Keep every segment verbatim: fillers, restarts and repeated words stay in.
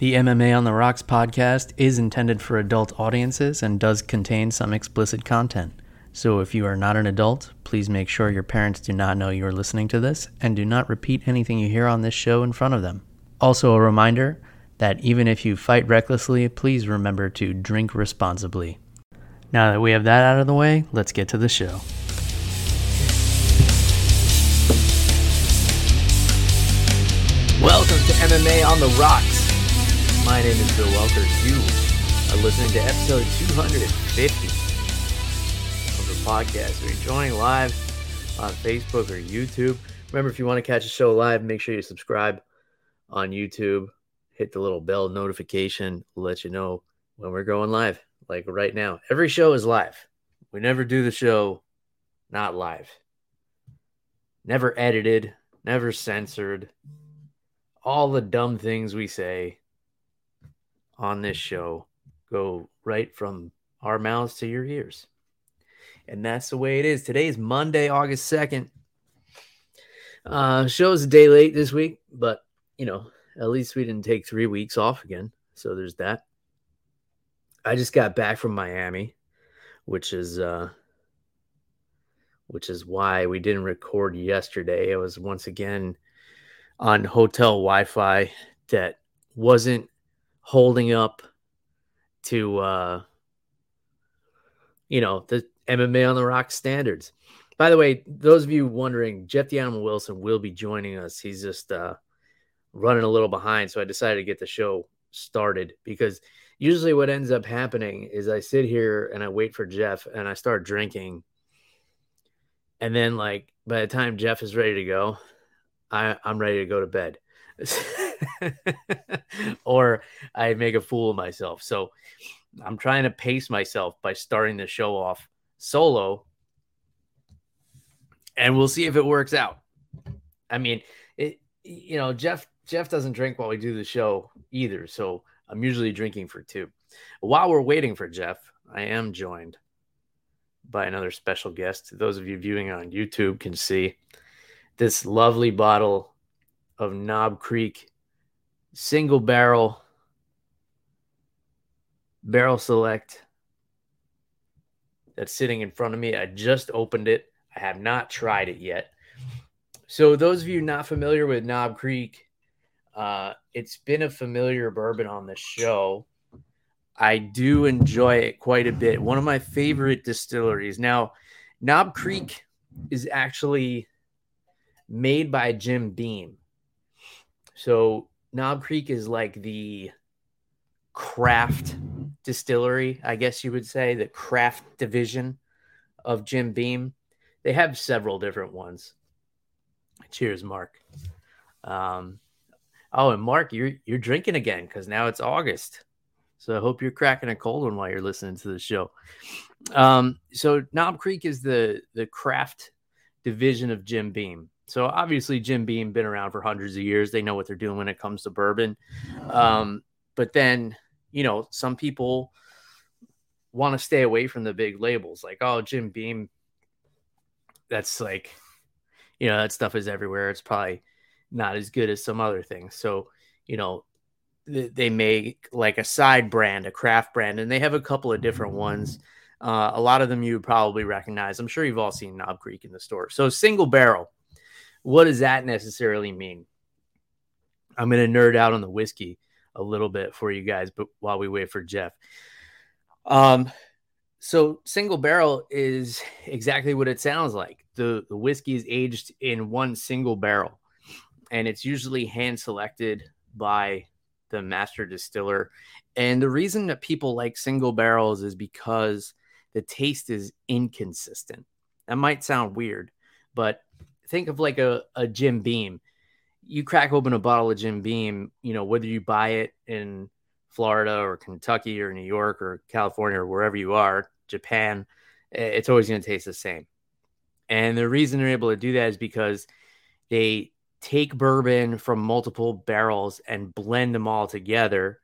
The M M A on the Rocks podcast is intended for adult audiences and does contain some explicit content. So if you are not an adult, please make sure your parents do not know you are listening to this and do not repeat anything you hear on this show in front of them. Also a reminder that even if you fight recklessly, please remember to drink responsibly. Now that we have that out of the way, let's get to the show. Welcome to M M A on the Rocks. My name is Bill Welker. You are listening to episode two hundred fifty of the podcast. We're joining live on Facebook or YouTube. Remember, if you want to catch a show live, make sure you subscribe on YouTube. Hit the little bell notification. We'll let you know when we're going live, like right now. Every show is live. We never do the show not live. Never edited, never censored. All the dumb things we say on this show go right from our mouths to your ears. And that's the way it is. Today is Monday, August second. Uh, show's a day late this week, but, you know, at least we didn't take three weeks off again. So there's that. I just got back from Miami, which is uh, which is why we didn't record yesterday. I was once again on hotel Wi-Fi that wasn't holding up to, uh, you know, the M M A on the Rock standards. By the way, those of you wondering, Jeff the Animal Wilson will be joining us. He's just uh, running a little behind, so I decided to get the show started because usually what ends up happening is I sit here and I wait for Jeff and I start drinking. And then, like, by the time Jeff is ready to go, I, I'm ready to go to bed. Or I make a fool of myself. So I'm trying to pace myself by starting the show off solo. And we'll see if it works out. I mean, it, you know, Jeff Jeff doesn't drink while we do the show either. So I'm usually drinking for two. While we're waiting for Jeff, I am joined by another special guest. Those of you viewing on YouTube can see this lovely bottle of Knob Creek single barrel barrel select that's sitting in front of me. I just opened it. I have not tried it yet. So those of you not familiar with Knob Creek, uh, it's been a familiar bourbon on the show. I do enjoy it quite a bit. One of my favorite distilleries. Now, Knob Creek is actually made by Jim Beam. So Knob Creek is like the craft distillery, I guess you would say, the craft division of Jim Beam. They have several different ones. Cheers, Mark. Um, oh, and Mark, you're you're drinking again because now it's August. So I hope you're cracking a cold one while you're listening to the show. Um, so Knob Creek is the the craft division of Jim Beam. So obviously Jim Beam been around for hundreds of years. They know what they're doing when it comes to bourbon. Um, but then, you know, some people want to stay away from the big labels like, oh, Jim Beam, that's like, you know, that stuff is everywhere. It's probably not as good as some other things. So, you know, th- they make like a side brand, a craft brand, and they have a couple of different ones. Uh, a lot of them you would probably recognize. I'm sure you've all seen Knob Creek in the store. So single barrel. What does that necessarily mean? I'm going to nerd out on the whiskey a little bit for you guys, but while we wait for Jeff. Um, so single barrel is exactly what it sounds like. The, the whiskey is aged in one single barrel, and it's usually hand selected by the master distiller. And the reason that people like single barrels is because the taste is inconsistent. That might sound weird, but think of like a, a Jim Beam. You crack open a bottle of Jim Beam, you know, whether you buy it in Florida or Kentucky or New York or California or wherever you are, Japan, it's always going to taste the same. And the reason they're able to do that is because they take bourbon from multiple barrels and blend them all together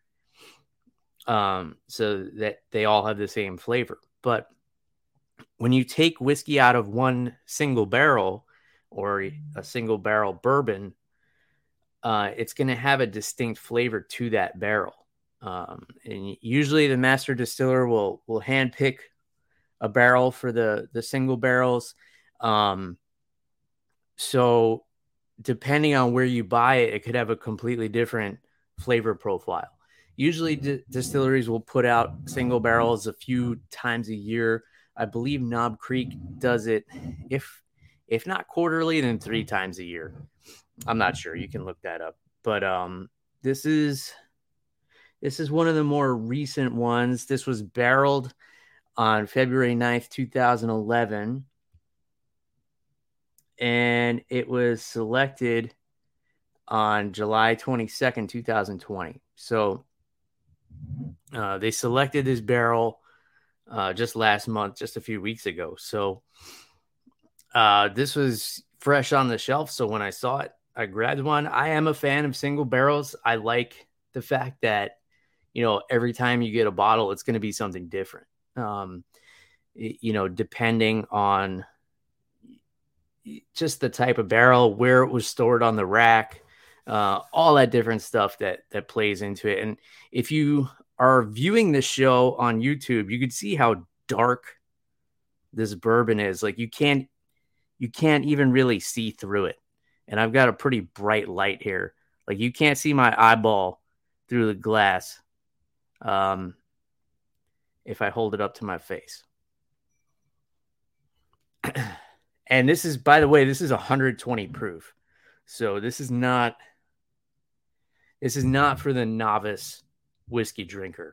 um, so that they all have the same flavor. But when you take whiskey out of one single barrel or a single barrel bourbon, uh, it's going to have a distinct flavor to that barrel. Um, and usually the master distiller will will handpick a barrel for the the single barrels. Um, so depending on where you buy it, it could have a completely different flavor profile. Usually di- distilleries will put out single barrels a few times a year. I believe Knob Creek does it, if if not quarterly, then three times a year. I'm not sure. You can look that up. But um, this is this is one of the more recent ones. This was barreled on February ninth, twenty eleven. And it was selected on July twenty-second, twenty twenty. So uh, they selected this barrel uh, just last month, just a few weeks ago. So uh, this was fresh on the shelf. So when I saw it, I grabbed one. I am a fan of single barrels. I like the fact that, you know, every time you get a bottle, it's going to be something different. Um, you know, depending on just the type of barrel, where it was stored on the rack, uh, all that different stuff that that plays into it. And if you are viewing this show on YouTube, you could see how dark this bourbon is. Like you can't you can't even really see through it. And I've got a pretty bright light here. Like you can't see my eyeball through the glass um, if I hold it up to my face. And this is, by the way, this is one hundred twenty proof. So this is not, this is not for the novice whiskey drinker.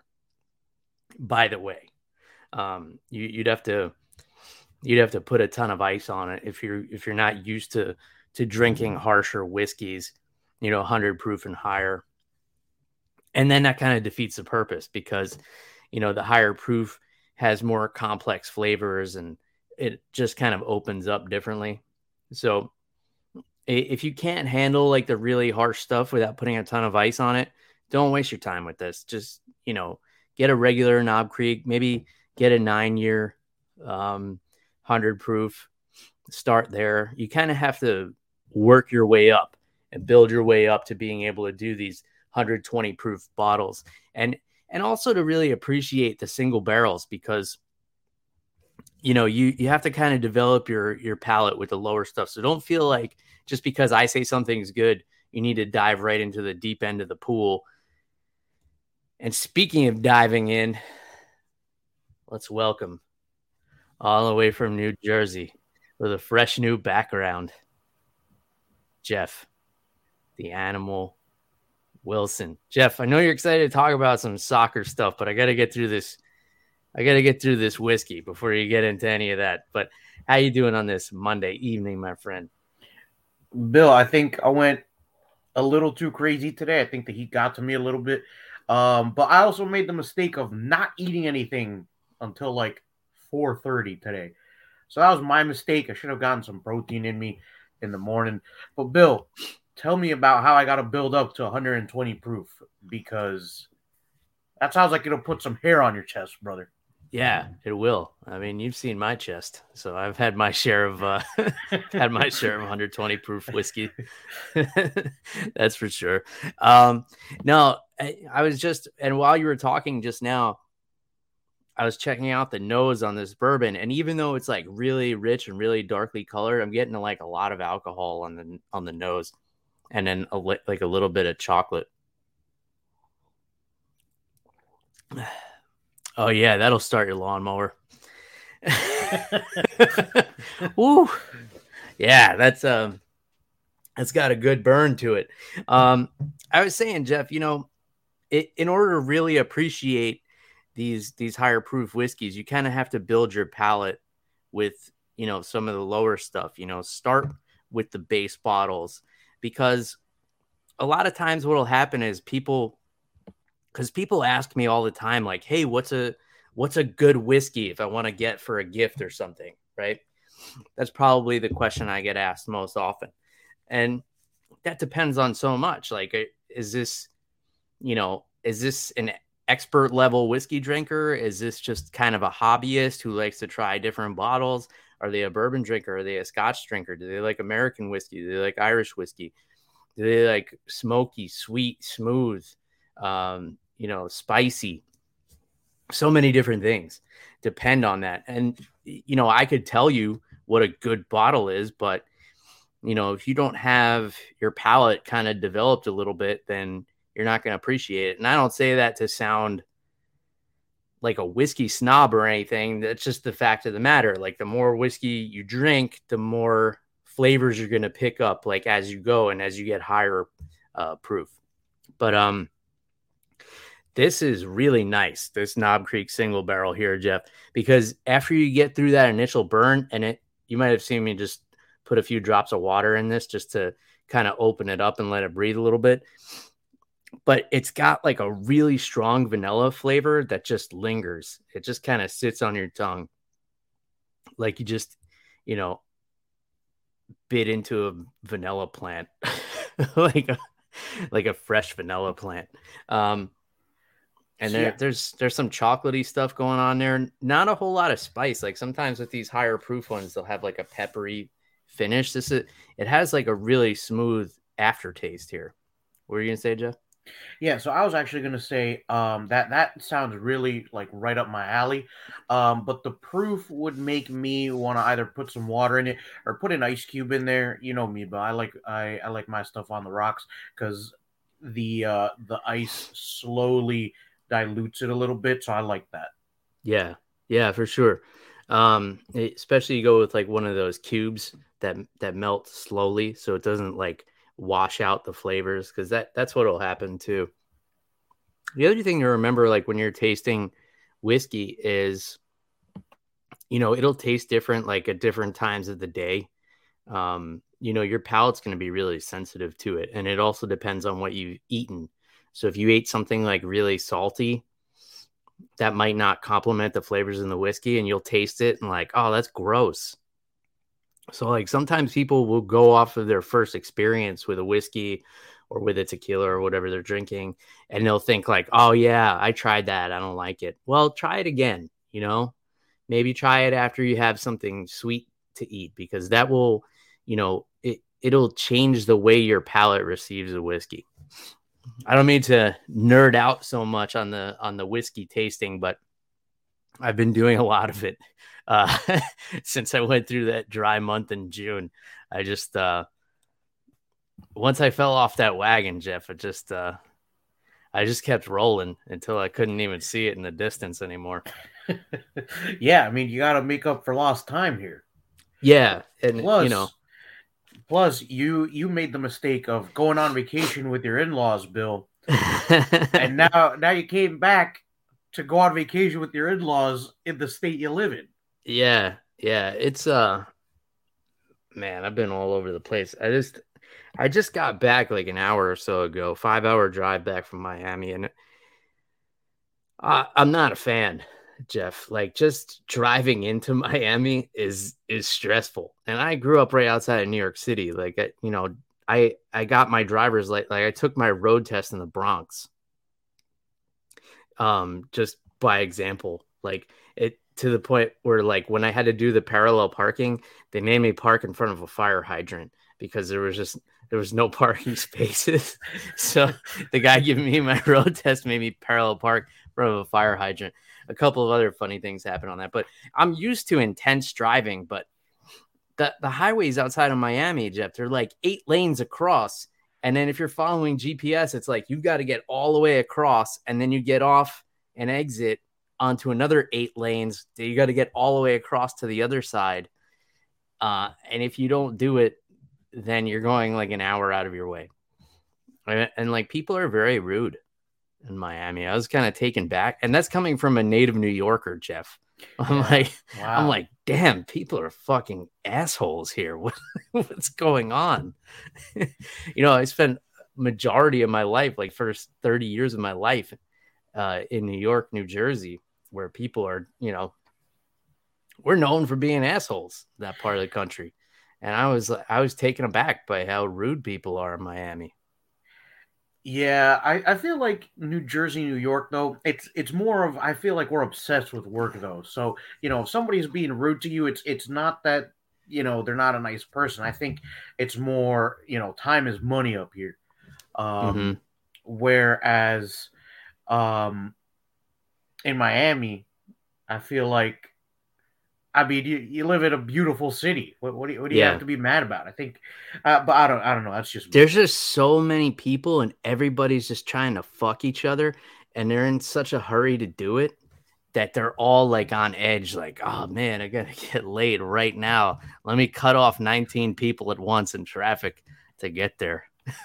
By the way, um, you, you'd have to, you'd have to put a ton of ice on it if you're, if you're not used to, to drinking harsher whiskeys, you know, one hundred proof and higher. And then that kind of defeats the purpose because, you know, the higher proof has more complex flavors and it just kind of opens up differently. So if you can't handle like the really harsh stuff without putting a ton of ice on it, don't waste your time with this. Just, you know, get a regular Knob Creek, maybe get a nine year um, one hundred proof, start there. You kind of have to work your way up and build your way up to being able to do these one hundred twenty proof bottles. And, and also to really appreciate the single barrels because you know, you, you have to kind of develop your, your palate with the lower stuff. So don't feel like just because I say something's good, you need to dive right into the deep end of the pool. And speaking of diving in, let's welcome all the way from New Jersey with a fresh new background, Jeff, the Animal Wilson. Jeff, I know you're excited to talk about some soccer stuff, but I got to get through this I got to get through this whiskey before you get into any of that. But how you doing on this Monday evening, my friend? Bill, I think I went a little too crazy today. I think the heat got to me a little bit. Um, but I also made the mistake of not eating anything until like four thirty today. So that was my mistake. I should have gotten some protein in me in the morning. But Bill, tell me about how I got to build up to one hundred twenty proof because that sounds like it'll put some hair on your chest, brother. Yeah, it will. I mean, you've seen my chest, so I've had my share of uh, had my share of one hundred twenty proof whiskey. That's for sure. Um, no, I, I was just, and while you were talking just now, I was checking out the nose on this bourbon, and even though it's like really rich and really darkly colored, I'm getting like a lot of alcohol on the on the nose, and then a li- like a little bit of chocolate. Oh yeah, that'll start your lawnmower. Woo. Yeah, that's um that's got a good burn to it. Um I was saying, Jeff, you know, it, in order to really appreciate these these higher proof whiskeys, you kind of have to build your palate with, you know, some of the lower stuff, you know, start with the base bottles because a lot of times what will happen is people Because people ask me all the time, like, hey, what's a what's a good whiskey if I want to get for a gift or something, right? That's probably the question I get asked most often. And that depends on so much. Like, is this, you know, is this an expert level whiskey drinker? Is this just kind of a hobbyist who likes to try different bottles? Are they a bourbon drinker? Are they a Scotch drinker? Do they like American whiskey? Do they like Irish whiskey? Do they like smoky, sweet, smooth, um, you know, spicy? So many different things depend on that. And, you know, I could tell you what a good bottle is, but, you know, if you don't have your palate kind of developed a little bit, then you're not going to appreciate it. And I don't say that to sound like a whiskey snob or anything. That's just the fact of the matter. Like the more whiskey you drink, the more flavors you're going to pick up, like as you go and as you get higher uh, proof. But, um, this is really nice, this Knob Creek single barrel here, Jeff, because after you get through that initial burn, and it, you might have seen me just put a few drops of water in this just to kind of open it up and let it breathe a little bit. But it's got like a really strong vanilla flavor that just lingers. It just kind of sits on your tongue. Like you just, you know, bit into a vanilla plant, like a, like a fresh vanilla plant. Um, And there, yeah. there's there's some chocolatey stuff going on there. Not a whole lot of spice. Like sometimes with these higher proof ones, they'll have like a peppery finish. This is it has like a really smooth aftertaste here. What were you gonna say, Jeff? Yeah, so I was actually gonna say um, that that sounds really like right up my alley. Um, but the proof would make me want to either put some water in it or put an ice cube in there. You know me, but I like I, I like my stuff on the rocks because the uh, the ice slowly dilutes it a little bit, so I like that. Yeah, yeah, for sure. Um, especially you go with like one of those cubes that that melt slowly, so it doesn't like wash out the flavors, because that that's what'll happen too. The other thing to remember, like when you're tasting whiskey, is you know it'll taste different like at different times of the day. Um, you know your palate's going to be really sensitive to it, and it also depends on what you've eaten. So if you ate something like really salty, that might not complement the flavors in the whiskey, and you'll taste it and like, oh, that's gross. So like sometimes people will go off of their first experience with a whiskey or with a tequila or whatever they're drinking, and they'll think like, oh yeah, I tried that, I don't like it. Well, try it again, you know, maybe try it after you have something sweet to eat, because that will, you know, it, it'll change the way your palate receives a whiskey. I don't mean to nerd out so much on the on the whiskey tasting, but I've been doing a lot of it uh, since I went through that dry month in June. I just uh, once I fell off that wagon, Jeff, it just uh, I just kept rolling until I couldn't even see it in the distance anymore. Yeah, I mean, you got to make up for lost time here. Yeah, and Plus, you know. Plus, you you made the mistake of going on vacation with your in-laws, Bill, and now now you came back to go on vacation with your in-laws in the state you live in. Yeah, yeah, it's uh, man, I've been all over the place. I just I just got back like an hour or so ago, five-hour drive back from Miami, and I, I'm not a fan. Jeff, like just driving into Miami is is stressful, and I grew up right outside of New York City. Like, I, you know, I I got my driver's like like I took my road test in the Bronx. Um, just by example, like it to the point where like when I had to do the parallel parking, they made me park in front of a fire hydrant because there was just there was no parking spaces. So the guy giving me my road test made me parallel park in front of a fire hydrant. A couple of other funny things happen on that, but I'm used to intense driving. But the the highways outside of Miami, Jeff, they're like eight lanes across, and then if you're following G P S, it's like you got to get all the way across, and then you get off and exit onto another eight lanes. You got to get all the way across to the other side, uh, and if you don't do it, then you're going like an hour out of your way, and, and like people are very rude in Miami. I was kind of taken back, and that's coming from a native New Yorker, Jeff. I'm yeah. like, wow. I'm like, damn, people are fucking assholes here. What, what's going on? You know, I spent majority of my life, like first thirty years of my life, uh, in New York, New Jersey, where people are, you know, we're known for being assholes, that part of the country. And I was, I was taken aback by how rude people are in Miami. Yeah, I, I feel like New Jersey, New York, though, it's it's more of, I feel like we're obsessed with work, though. So, you know, if somebody's being rude to you, it's it's not that you know, they're not a nice person. I think it's more, you know, time is money up here. Um, Mm-hmm. Whereas um, in Miami, I feel like, I mean, you, you live in a beautiful city. What, what do you, what do you Yeah. have to be mad about? I think, uh, but I don't, I don't know. That's just me. There's just so many people, and everybody's just trying to fuck each other, and they're in such a hurry to do it that they're all like on edge, like, oh man, I gotta get laid right now. Let me cut off nineteen people at once in traffic to get there.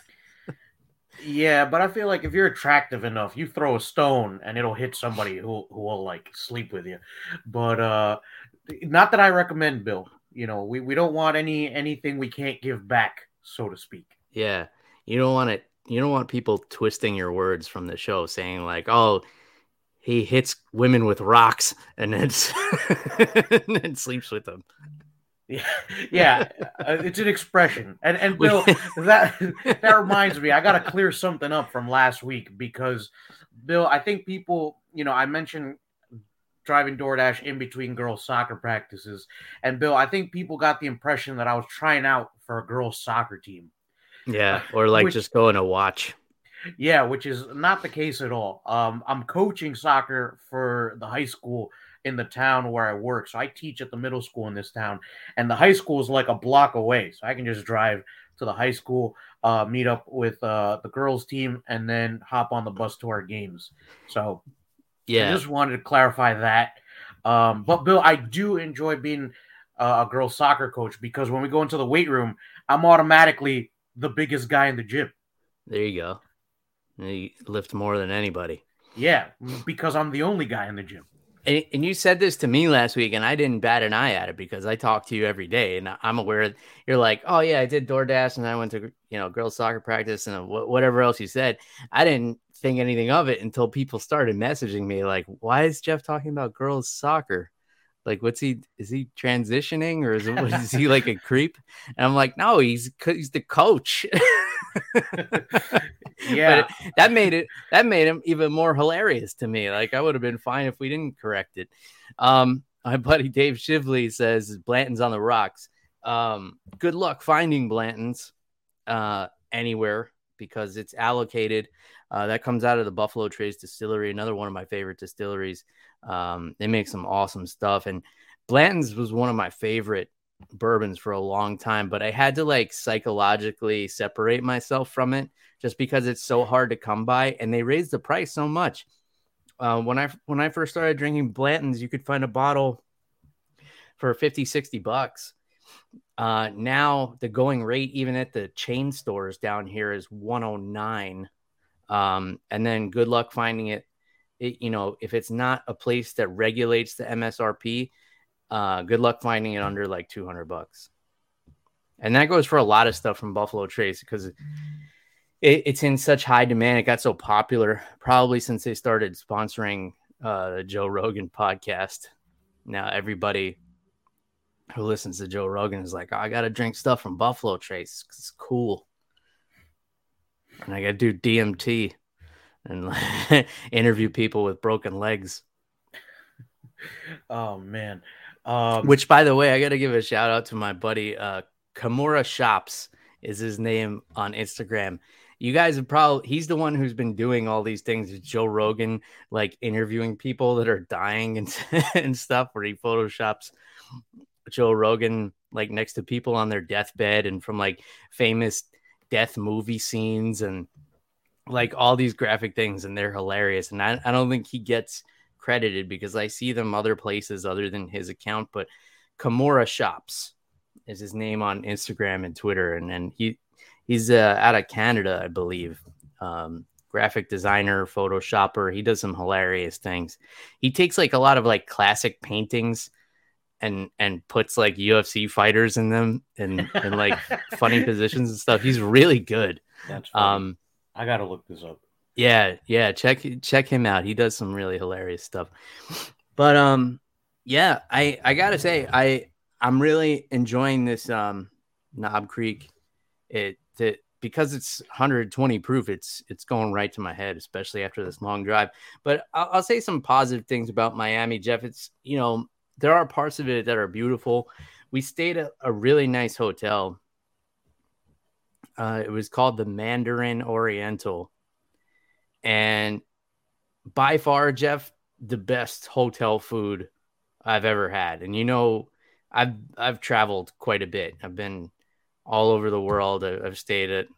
Yeah, but I feel like if you're attractive enough, you throw a stone and it'll hit somebody who who will like sleep with you. But uh not that I recommend, Bill. You know, we, we don't want any anything we can't give back, so to speak. Yeah, you don't want it. You don't want people twisting your words from the show, saying like, "Oh, he hits women with rocks and then, and then sleeps with them." Yeah, yeah, uh, it's an expression, and and Bill, that that reminds me, I got to clear something up from last week because, Bill, I think people, you know, I mentioned driving DoorDash in between girls' soccer practices, and Bill, I think people got the impression that I was trying out for a girls' soccer team. Yeah, or like which, just going to watch. Yeah, which is not the case at all. Um, I'm coaching soccer for the high school in the town where I work. So I teach at the middle school in this town, and the high school is like a block away. So I can just drive to the high school, uh, meet up with uh, the girls' team, and then hop on the bus to our games. So yeah, I just wanted to clarify that. Um, but Bill, I do enjoy being uh, a girls' soccer coach because when we go into the weight room, I'm automatically the biggest guy in the gym. There you go. You lift more than anybody. Yeah, because I'm the only guy in the gym. And, and you said this to me last week, and I didn't bat an eye at it because I talk to you every day, and I'm aware you're like, oh yeah, I did DoorDash, and I went to you know girls soccer practice, and whatever else you said. I didn't think anything of it until people started messaging me like, why is Jeff talking about girls soccer? Like, what's he? Is he transitioning, or is it? What, is he like a creep? And I'm like, no, he's he's the coach. Yeah, but it, that made it that made him even more hilarious to me. Like, I would have been fine if we didn't correct it. Um, my buddy Dave Shively says Blanton's on the rocks. Um, good luck finding Blanton's uh, anywhere because it's allocated. Uh, that comes out of the Buffalo Trace Distillery, another one of my favorite distilleries. Um, they make some awesome stuff, and Blanton's was one of my favorite bourbons for a long time, but I had to like psychologically separate myself from it just because it's so hard to come by, and they raised the price so much. Uh, when I when I first started drinking Blanton's, you could find a bottle for fifty, sixty bucks. Uh, now the going rate, even at the chain stores down here, is one oh nine. Um, and then good luck finding it. It, you know, if it's not a place that regulates the M S R P, uh, good luck finding it under like two hundred bucks. And that goes for a lot of stuff from Buffalo Trace because it, it's in such high demand. It got so popular probably since they started sponsoring uh, the Joe Rogan podcast. Now everybody who listens to Joe Rogan is like, oh, I got to drink stuff from Buffalo Trace. It's cool. And I got to do D M T and interview people with broken legs. Oh, man. Um, Which, by the way, I got to give a shout out to my buddy. Uh, Kimura Shops is his name on Instagram. You guys have probably, he's the one who's been doing all these things with Joe Rogan, like interviewing people that are dying and, and stuff, where he photoshops Joe Rogan like next to people on their deathbed and from like famous death movie scenes and like all these graphic things, and they're hilarious. And I, I don't think he gets credited because I see them other places other than his account, but Kimura Shops is his name on Instagram and Twitter. And then he, he's uh, out of Canada, I believe. Um, graphic designer, photoshopper. He does some hilarious things. He takes like a lot of like classic paintings and, and puts like U F C fighters in them and, and like funny positions and stuff. He's really good. That's funny. Um, I got to look this up. Yeah, yeah, check check him out. He does some really hilarious stuff. But um yeah, I I got to say I I'm really enjoying this um Knob Creek. It, it because it's one hundred twenty proof, it's it's going right to my head, especially after this long drive. But I'll, I'll say some positive things about Miami, Jeff. It's, you know, there are parts of it that are beautiful, we stayed at a really nice hotel. Uh, it was called the Mandarin Oriental. And by far, Jeff, the best hotel food I've ever had. And, you know, I've, I've traveled quite a bit. I've been all over the world. I've stayed at,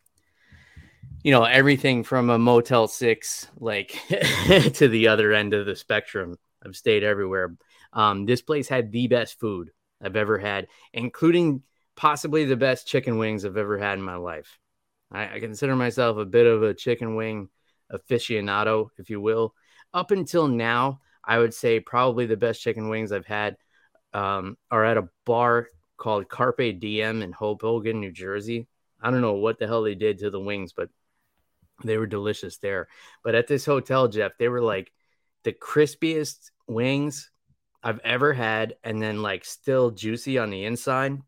you know, everything from a Motel six, like to the other end of the spectrum. I've stayed everywhere. Um, this place had the best food I've ever had, including possibly the best chicken wings I've ever had in my life. I, I consider myself a bit of a chicken wing aficionado, if you will. Up until now, I would say probably the best chicken wings I've had um, are at a bar called Carpe Diem in Hoboken, New Jersey. I don't know what the hell they did to the wings, but they were delicious there. But at this hotel, Jeff, they were like the crispiest wings I've ever had, and then like still juicy on the inside.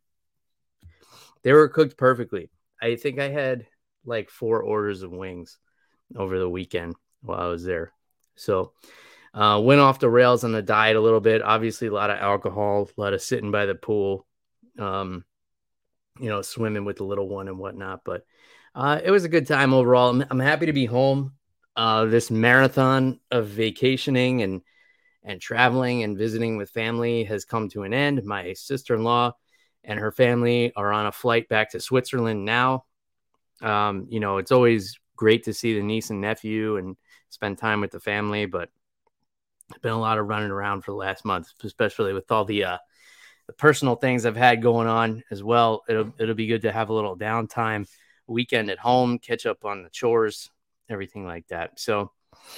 They were cooked perfectly. I think I had like four orders of wings over the weekend while I was there. So uh, went off the rails on the diet a little bit. Obviously, a lot of alcohol, a lot of sitting by the pool, um, you know, swimming with the little one and whatnot. But uh, it was a good time overall. I'm, I'm happy to be home. Uh, this marathon of vacationing and and traveling and visiting with family has come to an end. My sister-in-law and her family are on a flight back to Switzerland now. Um, you know, it's always great to see the niece and nephew and spend time with the family, but it's been a lot of running around for the last month, especially with all the uh, the personal things I've had going on as well. It'll it'll be good to have a little downtime, weekend at home, catch up on the chores, everything like that. So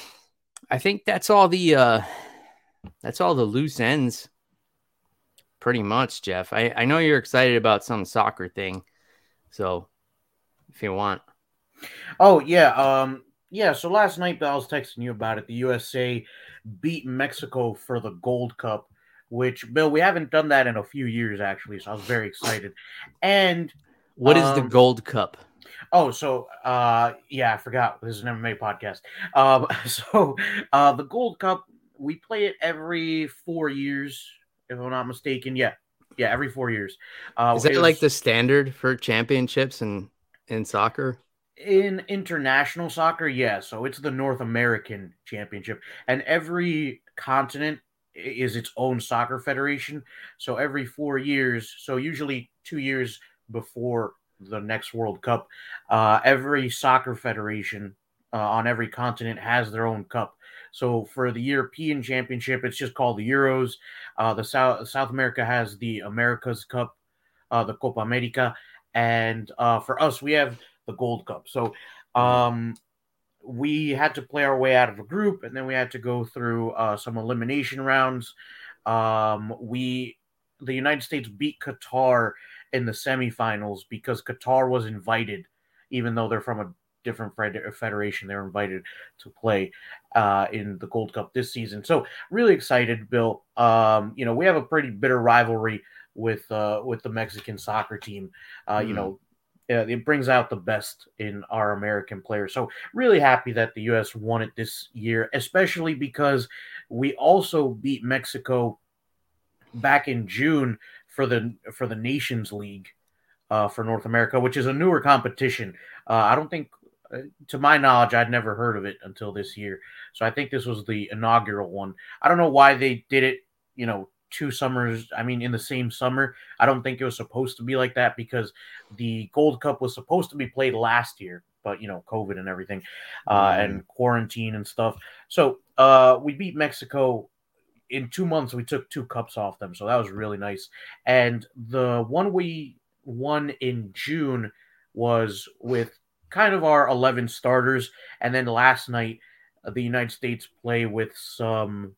I think that's all the uh, that's all the loose ends, pretty much, Jeff. I, I know you're excited about some soccer thing, so if you want. Oh yeah, um, yeah. So last night I was texting you about it. The U S A beat Mexico for the Gold Cup, which, Bill, we haven't done that in a few years actually. So I was very excited. And what um, is the Gold Cup? Oh, so uh, yeah, I forgot. This is an M M A podcast. Um, so uh, the Gold Cup, we play it every four years, if I'm not mistaken. Yeah, yeah, every four years. Uh, is that it was, like the standard for championships in in soccer? In international soccer, yeah. So it's the North American Championship, and every continent is its own soccer federation. So every four years, so usually two years before the next World Cup, uh, every soccer federation uh, on every continent has their own cup. So for the European Championship, it's just called the Euros. Uh, the South South America has the America's Cup, uh, the Copa America, and uh, for us, we have the Gold Cup. So um, we had to play our way out of a group, and then we had to go through uh, some elimination rounds. Um, we, the United States beat Qatar in the semifinals because Qatar was invited, even though they're from a different federation. They're invited to play uh, in the Gold Cup this season. So really excited, Bill. Um, you know, we have a pretty bitter rivalry with uh, with the Mexican soccer team. Uh, mm. You know, uh, it brings out the best in our American players. So really happy that the U S won it this year, especially because we also beat Mexico back in June for the for the Nations League uh, for North America, which is a newer competition. Uh, I don't think, uh, to my knowledge, I'd never heard of it until this year. So I think this was the inaugural one. I don't know why they did it, you know, two summers, I mean, in the same summer. I don't think it was supposed to be like that because the Gold Cup was supposed to be played last year, but, you know, COVID and everything uh, mm. and quarantine and stuff. So uh, we beat Mexico. In two months, we took two cups off them, so that was really nice. And the one we won in June was with kind of our eleven starters, and then last night, the United States play with some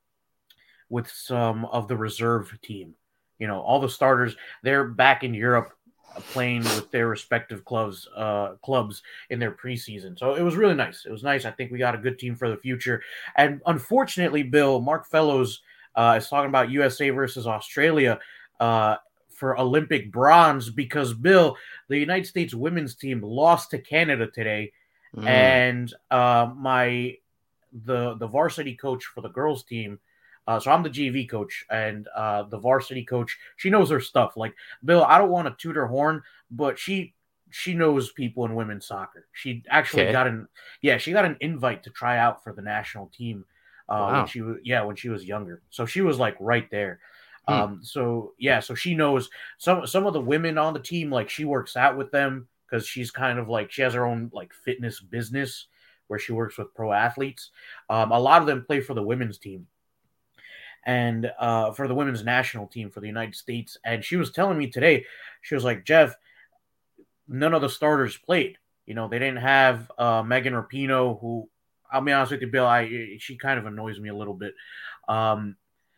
with some of the reserve team. You know, all the starters, they're back in Europe playing with their respective clubs uh, clubs in their preseason. So it was really nice. It was nice. I think we got a good team for the future. And unfortunately, Bill, Mark Fellows uh, is talking about U S A versus Australia uh, for Olympic bronze because, Bill, the United States women's team lost to Canada today. Mm. And uh, my the the varsity coach for the girls team, Uh, so I'm the J V coach, and uh, the varsity coach, she knows her stuff. Like, Bill, I don't want to toot her horn, but she she knows people in women's soccer. She actually Okay. got an yeah, she got an invite to try out for the national team uh, when Wow. she was yeah when she was younger. So she was like right there. Hmm. Um, so yeah, so she knows some some of the women on the team. Like, she works out with them because she's kind of like she has her own like fitness business where she works with pro athletes. Um, a lot of them play for the women's team and uh, for the women's national team for the United States. And she was telling me today, she was like, Jeff, none of the starters played. You know, they didn't have uh, Megan Rapinoe, who, I'll be honest with you, Bill, I she kind of annoys me a little bit. Um,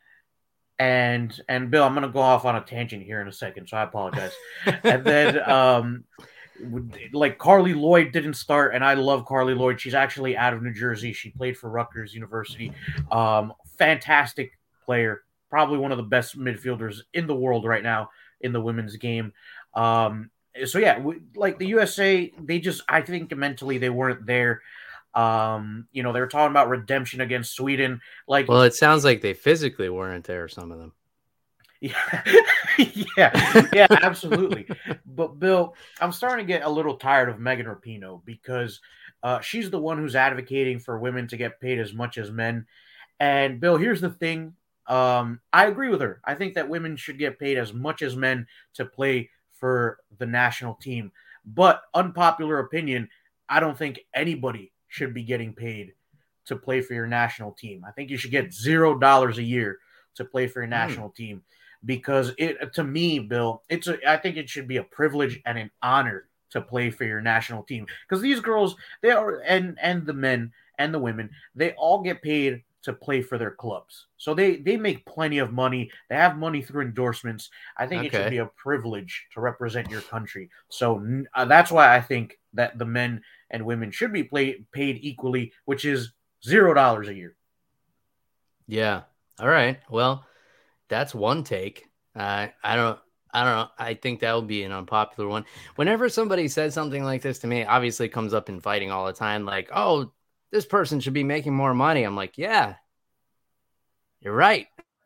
and and Bill, I'm going to go off on a tangent here in a second, so I apologize. And then, um, like, Carly Lloyd didn't start, and I love Carly Lloyd. She's actually out of New Jersey. She played for Rutgers University. Um, fantastic player, probably one of the best midfielders in the world right now in the women's game. Um, so yeah, we, like the U S A, they just, I think mentally they weren't there. Um, you know, they were talking about redemption against Sweden. Like, Well, it sounds like they physically weren't there, some of them. yeah, yeah, yeah, absolutely. But Bill, I'm starting to get a little tired of Megan Rapinoe because uh, she's the one who's advocating for women to get paid as much as men. And Bill, here's the thing. Um, I agree with her. I think that women should get paid as much as men to play for the national team. But unpopular opinion, I don't think anybody should be getting paid to play for your national team. I think you should get zero dollars a year to play for your national mm. team, because it, to me, Bill, it's a, I think it should be a privilege and an honor to play for your national team, because these girls, they are, and and the men and the women, they all get paid to play for their clubs. So they they make plenty of money. They have money through endorsements. I think okay. it should be a privilege to represent your country. So uh, that's why I think that the men and women should be play, paid equally, which is zero dollars a year. Yeah. All right. Well, that's one take. Uh, I don't I don't know. I think that would be an unpopular one. Whenever somebody says something like this to me, obviously it comes up in fighting all the time. Like, oh, this person should be making more money. I'm like, yeah, you're right.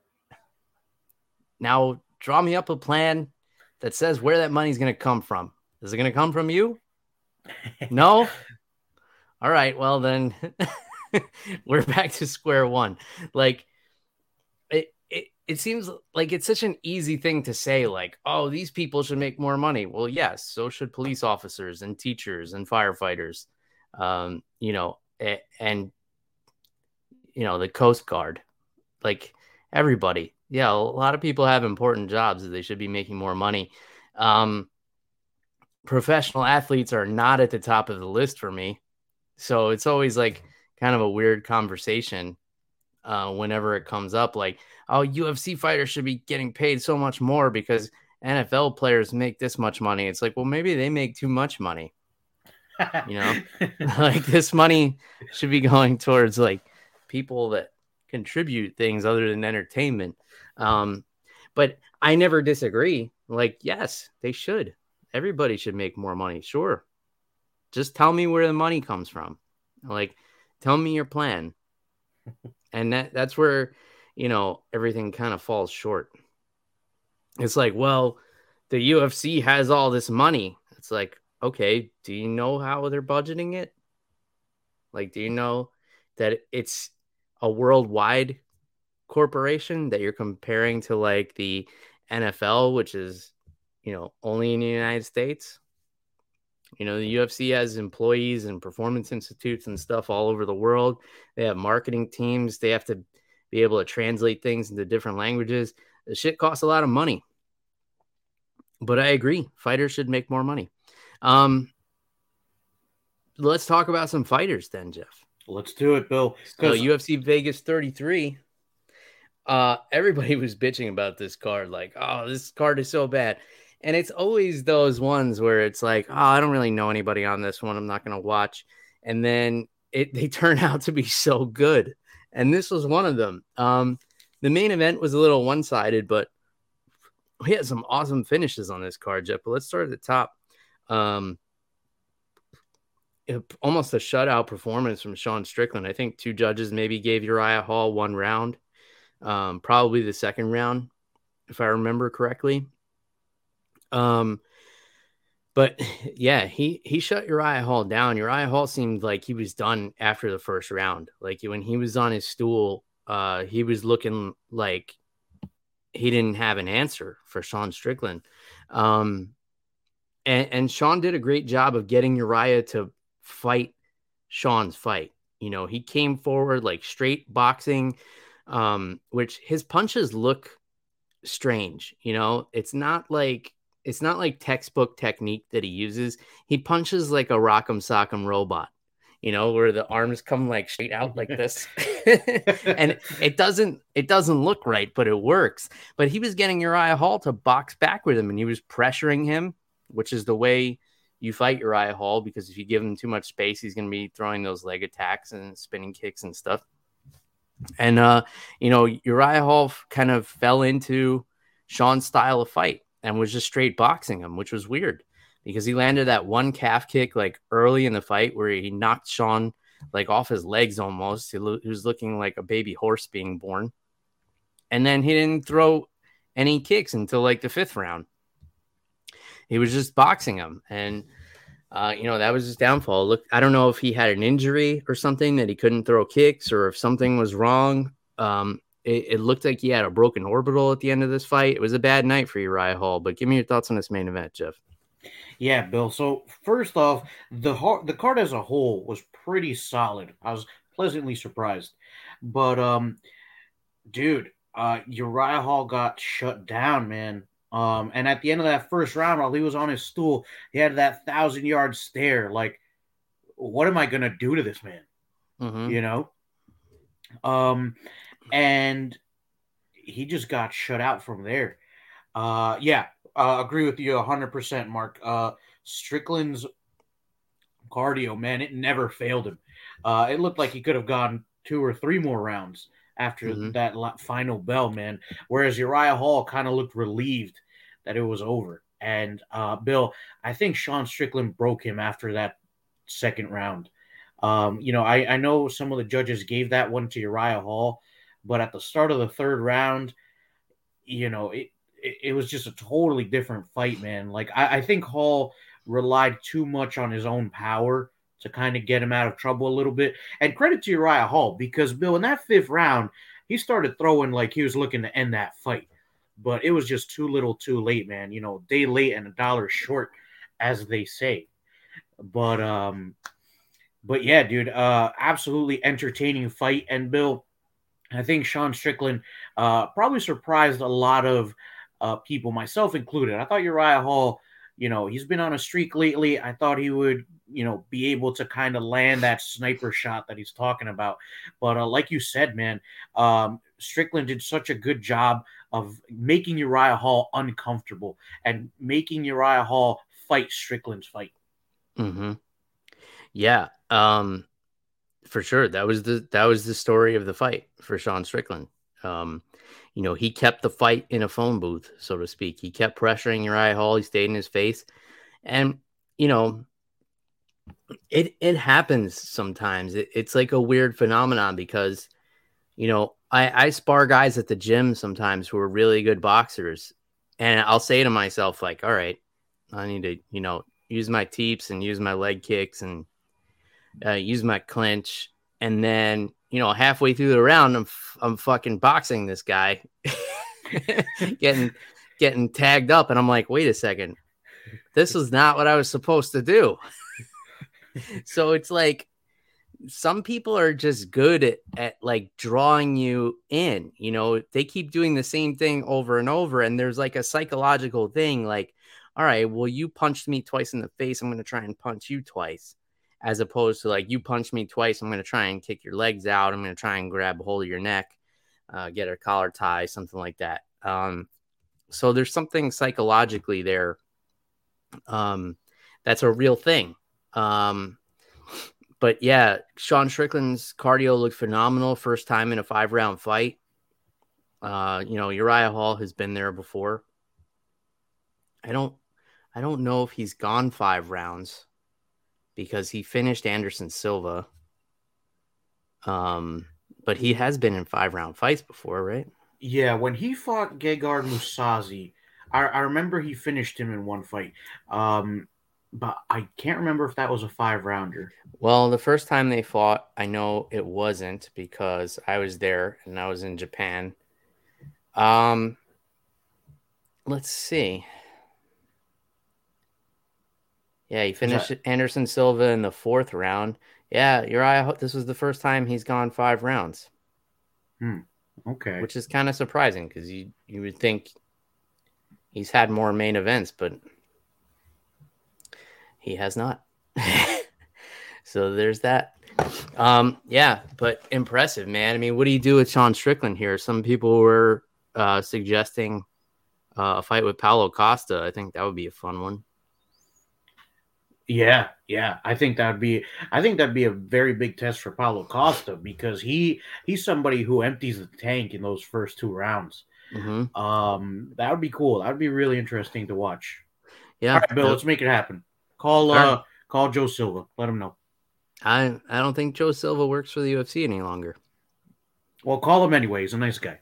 Now draw me up a plan that says where that money's going to come from. Is it going to come from you? No? All right. Well, then we're back to square one. Like, it, it, it seems like it's such an easy thing to say, like, oh, these people should make more money. Well, yes, so should police officers and teachers and firefighters. Um, you know, and, you know, the Coast Guard, like everybody. Yeah, a lot of people have important jobs that they should be making more money. Um, professional athletes are not at the top of the list for me. So it's always like kind of a weird conversation uh, whenever it comes up. Like, oh, U F C fighters should be getting paid so much more because N F L players make this much money. It's like, well, maybe they make too much money. You know, like this money should be going towards like people that contribute things other than entertainment. Um, but I never disagree. Like, yes, they should. Everybody should make more money. Sure. Just tell me where the money comes from. Like, tell me your plan. And that, that's where, you know, everything kind of falls short. It's like, well, the U F C has all this money. It's like, okay, do you know how they're budgeting it? Like, do you know that it's a worldwide corporation that you're comparing to like the N F L, which is, you know, only in the United States? You know, the U F C has employees and performance institutes and stuff all over the world. They have marketing teams. They have to be able to translate things into different languages. The shit costs a lot of money. But I agree. Fighters should make more money. Um, let's talk about some fighters then, Jeff. Let's do it, Bill. So U F C Vegas thirty-three. Uh, everybody was bitching about this card. Like, oh, this card is so bad. And it's always those ones where it's like, oh, I don't really know anybody on this one. I'm not going to watch. And then it they turn out to be so good. And this was one of them. Um, the main event was a little one-sided, but we had some awesome finishes on this card, Jeff. But let's start at the top. Um, it, almost a shutout performance from Sean Strickland. I think two judges maybe gave Uriah Hall one round. um, probably the second round, if I remember correctly. Um, but yeah, he he shut Uriah Hall down. Uriah Hall seemed like he was done after the first round. Like when he was on his stool, uh, he was looking like he didn't have an answer for Sean Strickland. Um, and, and Sean did a great job of getting Uriah to fight Sean's fight. You know, he came forward like straight boxing, um, which his punches look strange. You know, it's not like it's not like textbook technique that he uses. He punches like a rock'em sock'em robot, you know, where the arms come like straight out like this. And it doesn't it doesn't look right, but it works. But he was getting Uriah Hall to box back with him, and he was pressuring him, which is the way you fight Uriah Hall, because if you give him too much space, he's going to be throwing those leg attacks and spinning kicks and stuff. And, uh, you know, Uriah Hall kind of fell into Sean's style of fight and was just straight boxing him, which was weird because he landed that one calf kick like early in the fight where he knocked Sean like off his legs almost. He, lo- he was looking like a baby horse being born. And then he didn't throw any kicks until like the fifth round. He was just boxing him. And, uh, you know, that was his downfall. Look, I don't know if he had an injury or something that he couldn't throw kicks, or if something was wrong. Um, it, it looked like he had a broken orbital at the end of this fight. It was a bad night for Uriah Hall. But give me your thoughts on this main event, Jeff. Yeah, Bill. So first off, the the card as a whole was pretty solid. I was pleasantly surprised. But, um, dude, uh, Uriah Hall got shut down, man. Um, and at the end of that first round, while he was on his stool, he had that thousand yard stare. Like, what am I gonna do to this man? Mm-hmm. You know. Um, and he just got shut out from there. Uh, yeah, uh, agree with you a hundred percent, Mark. Uh, Strickland's cardio, man, it never failed him. Uh, it looked like he could have gone two or three more rounds after mm-hmm. that final bell, man. Whereas Uriah Hall kind of looked relieved that it was over. And uh, Bill, I think Sean Strickland broke him after that second round. Um, you know, I, I know some of the judges gave that one to Uriah Hall, but at the start of the third round, you know, it, it, it was just a totally different fight, man. Like, I, I think Hall relied too much on his own power to kind of get him out of trouble a little bit. And credit to Uriah Hall, because, Bill, in that fifth round, he started throwing like he was looking to end that fight. But it was just too little too late, man. You know, day late and a dollar short, as they say. But, um, but yeah, dude, uh, absolutely entertaining fight. And, Bill, I think Sean Strickland uh, probably surprised a lot of uh, people, myself included. I thought Uriah Hall, you know, he's been on a streak lately. I thought he would, you know, be able to kind of land that sniper shot that he's talking about. But uh, like you said, man, um, Strickland did such a good job of making Uriah Hall uncomfortable and making Uriah Hall fight Strickland's fight. Mm-hmm. Yeah, um, for sure. That was the that was the story of the fight for Sean Strickland. Um, you know, he kept the fight in a phone booth, so to speak. He kept pressuring Uriah Hall. He stayed in his face. And, you know, it it happens sometimes. It, it's like a weird phenomenon because, you know, I, I spar guys at the gym sometimes who are really good boxers. And I'll say to myself, like, all right, I need to, you know, use my teeps and use my leg kicks and uh, use my clinch. And then, you know, halfway through the round, I'm, f- I'm fucking boxing this guy, getting, getting tagged up. And I'm like, wait a second, this is not what I was supposed to do. So it's like, some people are just good at, at like drawing you in, you know, they keep doing the same thing over and over. And there's like a psychological thing like, all right, well, you punched me twice in the face. I'm going to try and punch you twice, as opposed to like, you punched me twice. I'm going to try and kick your legs out. I'm going to try and grab a hold of your neck, uh, get a collar tie, something like that. Um, so there's something psychologically there. Um, that's a real thing. Um, But yeah, Sean Strickland's cardio looked phenomenal. First time in a five round fight. Uh, you know, Uriah Hall has been there before. I don't, I don't know if he's gone five rounds because he finished Anderson Silva. Um, But he has been in five round fights before, right? Yeah, when he fought Gegard Mousasi, I, I remember he finished him in one fight. Um, but I can't remember if that was a five rounder. Well, the first time they fought, I know it wasn't because I was there and I was in Japan. Um, let's see. Yeah, he finished that... Anderson Silva in the fourth round. Yeah, you're right. This was the first time he's gone five rounds. Hmm. Okay. Which is kind of surprising because you, you would think he's had more main events, but he has not. So there's that. Um, yeah, but impressive, man. I mean, what do you do with Sean Strickland here? Some people were uh, suggesting uh, a fight with Paulo Costa. I think that would be a fun one. Yeah, yeah. I think that'd be I think that'd be a very big test for Paulo Costa because he he's somebody who empties the tank in those first two rounds. Mm-hmm. Um, that would be cool. That would be really interesting to watch. Yeah, all right, Bill, let's make it happen. Call uh right. call Joe Silva. Let him know. I I don't think Joe Silva works for the U F C any longer. Well, call him anyway. He's a nice guy.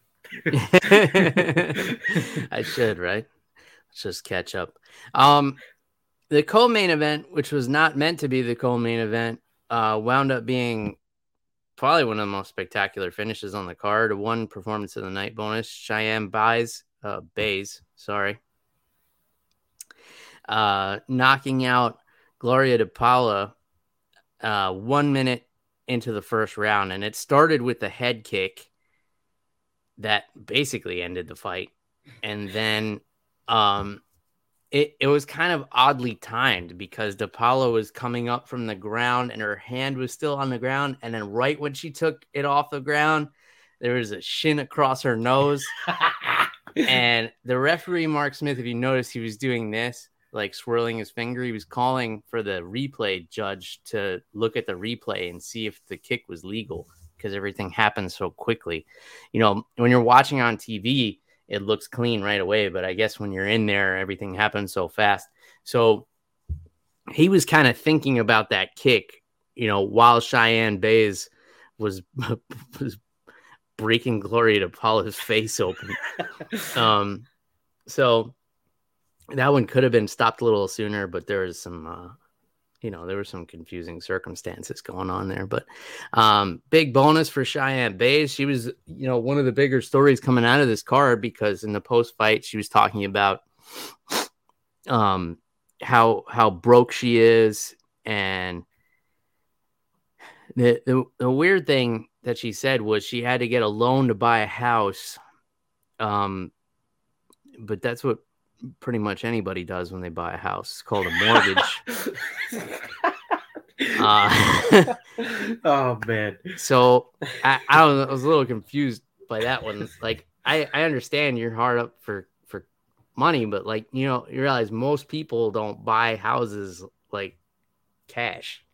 I should, right? Let's just catch up. Um. The co-main event, which was not meant to be the co-main event, uh, wound up being probably one of the most spectacular finishes on the card. One performance of the night bonus. Cheyenne Bays, uh, Bays, sorry, uh, knocking out Gloria De Paula uh, one minute into the first round, and it started with the head kick that basically ended the fight, and then. Um, It it was kind of oddly timed because De Paula was coming up from the ground and her hand was still on the ground. And then right when she took it off the ground, there was a shin across her nose. And the referee, Mark Smith, if you notice, he was doing this, like swirling his finger. He was calling for the replay judge to look at the replay and see if the kick was legal because everything happened so quickly. You know, when you're watching on T V, it looks clean right away, but I guess when you're in there, everything happens so fast. So he was kind of thinking about that kick, you know, while Cheyenne Bays was, was breaking Gloria De Paula's face open. um, so that one could have been stopped a little sooner, but there was some, uh, you know, there were some confusing circumstances going on there, but um, big bonus for Cheyenne Bays. She was, you know, one of the bigger stories coming out of this card because in the post fight, she was talking about um, how, how broke she is. And the, the, the weird thing that she said was she had to get a loan to buy a house. Um, but that's what pretty much anybody does when they buy a house. It's called a mortgage. uh, oh man. So I, I don't know, I was a little confused by that one. Like I, I understand you're hard up for, for money, but like, you know, you realize most people don't buy houses like cash.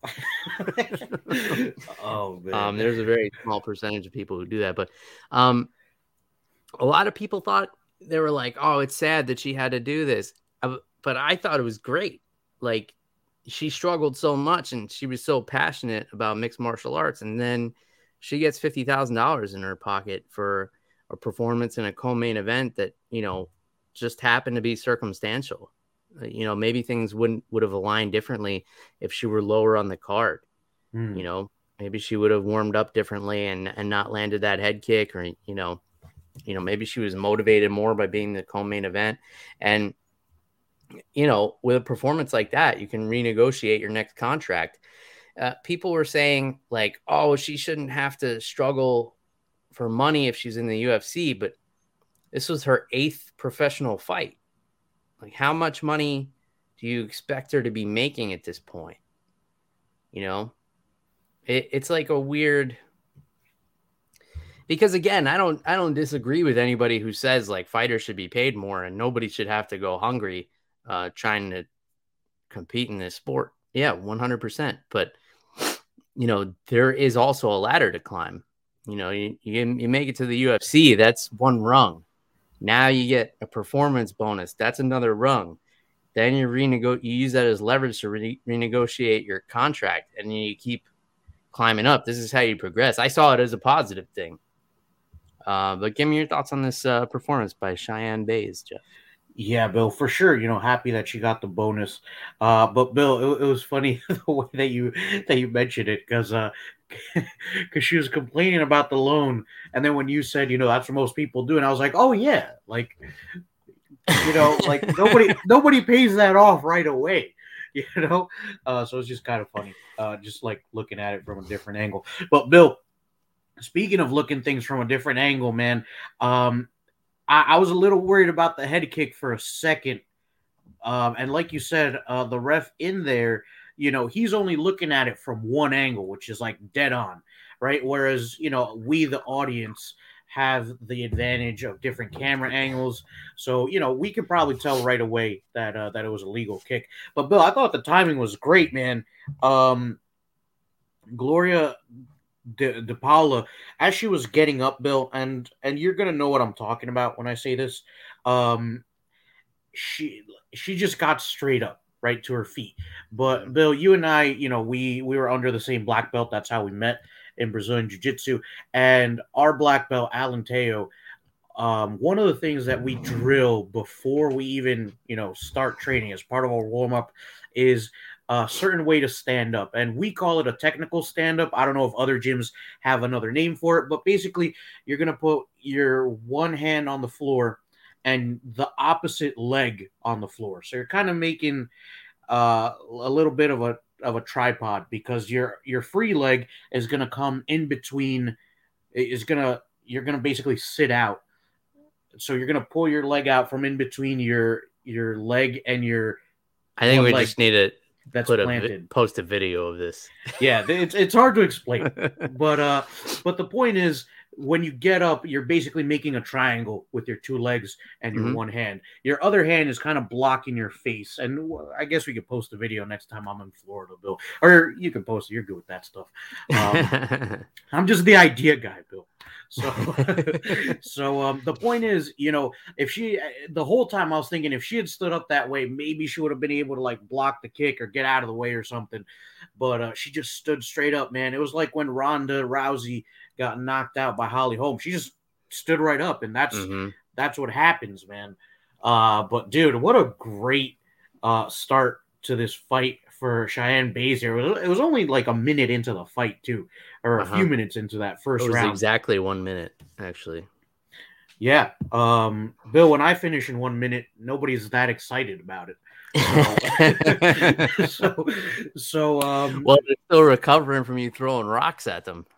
oh man. Um, there's a very small percentage of people who do that, but um, a lot of people thought they were like, oh, it's sad that she had to do this. But I thought it was great. Like, she struggled so much and she was so passionate about mixed martial arts. And then she gets fifty thousand dollars in her pocket for a performance in a co-main event that, you know, just happened to be circumstantial. You know, maybe things wouldn't would have aligned differently if she were lower on the card. Mm. You know, maybe she would have warmed up differently and, and not landed that head kick or, you know, You know, maybe she was motivated more by being the co-main event. And, you know, with a performance like that, you can renegotiate your next contract. Uh, people were saying like, oh, she shouldn't have to struggle for money if she's in the U F C. But this was her eighth professional fight. Like, how much money do you expect her to be making at this point? You know, it, it's like a weird... Because again, I don't I don't disagree with anybody who says like fighters should be paid more and nobody should have to go hungry uh, trying to compete in this sport. Yeah, one hundred percent. But, you know, there is also a ladder to climb. You know, you, you, you make it to the U F C, that's one rung. Now you get a performance bonus. That's another rung. Then you renego- you use that as leverage to re- renegotiate your contract and you keep climbing up. This is how you progress. I saw it as a positive thing. Uh, but give me your thoughts on this uh, performance by Cheyenne Bays, Jeff. Yeah, Bill, for sure. You know, happy that she got the bonus. Uh, but Bill, it, it was funny the way that you that you mentioned it because uh, because she was complaining about the loan, and then when you said, you know, that's what most people do, and I was like, oh yeah, like, you know, like nobody nobody pays that off right away, you know. Uh, so it's just kind of funny, uh, just like looking at it from a different angle. But Bill, speaking of looking things from a different angle, man, um. I, I was a little worried about the head kick for a second. Um, and like you said, uh, the ref in there, you know, he's only looking at it from one angle, which is like dead on, right? Whereas, you know, we, the audience, have the advantage of different camera angles. So, you know, we could probably tell right away that uh, that it was a legal kick. But, Bill, I thought the timing was great, man. Um, Gloria De, De Paula, as she was getting up, Bill, and and you're gonna know what I'm talking about when I say this. Um, she she just got straight up, right to her feet. But Bill, you and I, you know, we we were under the same black belt. That's how we met in Brazilian Jiu-Jitsu. And our black belt, Alan Teo, um, one of the things that we drill before we even, you know, start training as part of our warm-up is a certain way to stand up. And we call it a technical stand-up. I don't know if other gyms have another name for it, but basically you're going to put your one hand on the floor and the opposite leg on the floor. So you're kind of making uh, a little bit of a of a tripod because your your free leg is going to come in between, is going to, you're going to basically sit out. So you're going to pull your leg out from in between your your leg and your I think we leg. just need to That's put planted. A, post a video of this. Yeah, it's it's hard to explain, but uh, but the point is, when you get up, you're basically making a triangle with your two legs and your Mhm. one hand. Your other hand is kind of blocking your face, and I guess we could post a video next time I'm in Florida, Bill, or you can post it. You're good with that stuff. Um, I'm just the idea guy, Bill. So, so um, the point is, you know, if she, the whole time I was thinking, if she had stood up that way, maybe she would have been able to like block the kick or get out of the way or something. But uh, she just stood straight up, man. It was like when Ronda Rousey got knocked out by Holly Holm. She just stood right up, and that's mm-hmm. that's what happens, man. Uh, but dude, what a great uh, start to this fight for Cheyenne Bays here. It was, it was only like a minute into the fight, too, or a uh-huh. few minutes into that first it was round. Exactly one minute, actually. Yeah. Um, Bill, when I finish in one minute, nobody's that excited about it. So, so, so um, well, they're still recovering from you throwing rocks at them.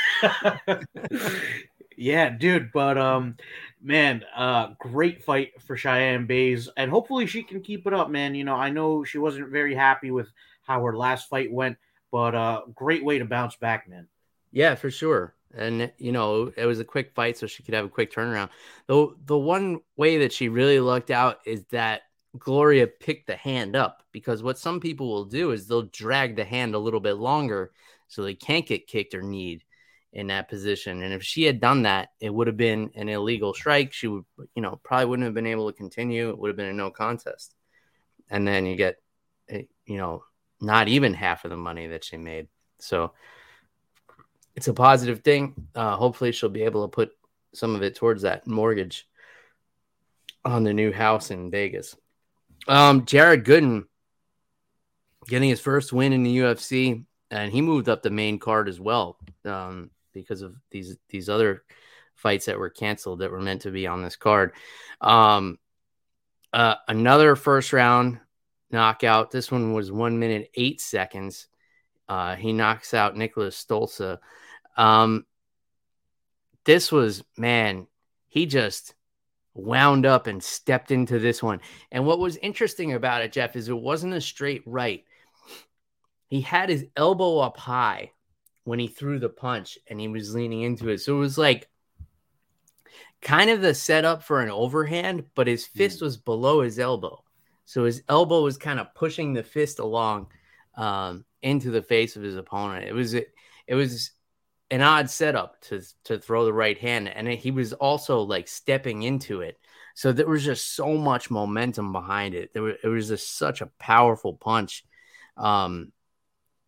Yeah, dude. But um, man, uh, great fight for Cheyenne Bays, and hopefully she can keep it up, man. You know, I know she wasn't very happy with how her last fight went, but uh, great way to bounce back, man. Yeah, for sure. And you know, it was a quick fight, so she could have a quick turnaround. Though the one way that she really lucked out is that Gloria picked the hand up, because what some people will do is they'll drag the hand a little bit longer so they can't get kicked or kneed in that position. And if she had done that, it would have been an illegal strike. She would, you know, probably wouldn't have been able to continue. It would have been a no contest. And then you get, you know, not even half of the money that she made. So it's a positive thing. Uh, hopefully she'll be able to put some of it towards that mortgage on the new house in Vegas. Um, Jared Gooden getting his first win in the U F C, and he moved up the main card as well, um, because of these these other fights that were canceled that were meant to be on this card. Um, uh, another first round knockout. This one was one minute eight seconds. Uh, he knocks out Nicholas Stolze. Um, this was, man, he just wound up and stepped into this one. And what was interesting about it, Jeff, is it wasn't a straight right. He had his elbow up high when he threw the punch, and he was leaning into it. So it was like kind of the setup for an overhand, but his fist was below his elbow. So his elbow was kind of pushing the fist along um, into the face of his opponent. It was it, it was an odd setup to to throw the right hand, and it, he was also like stepping into it. So there was just so much momentum behind it. There was, it was just such a powerful punch. Um,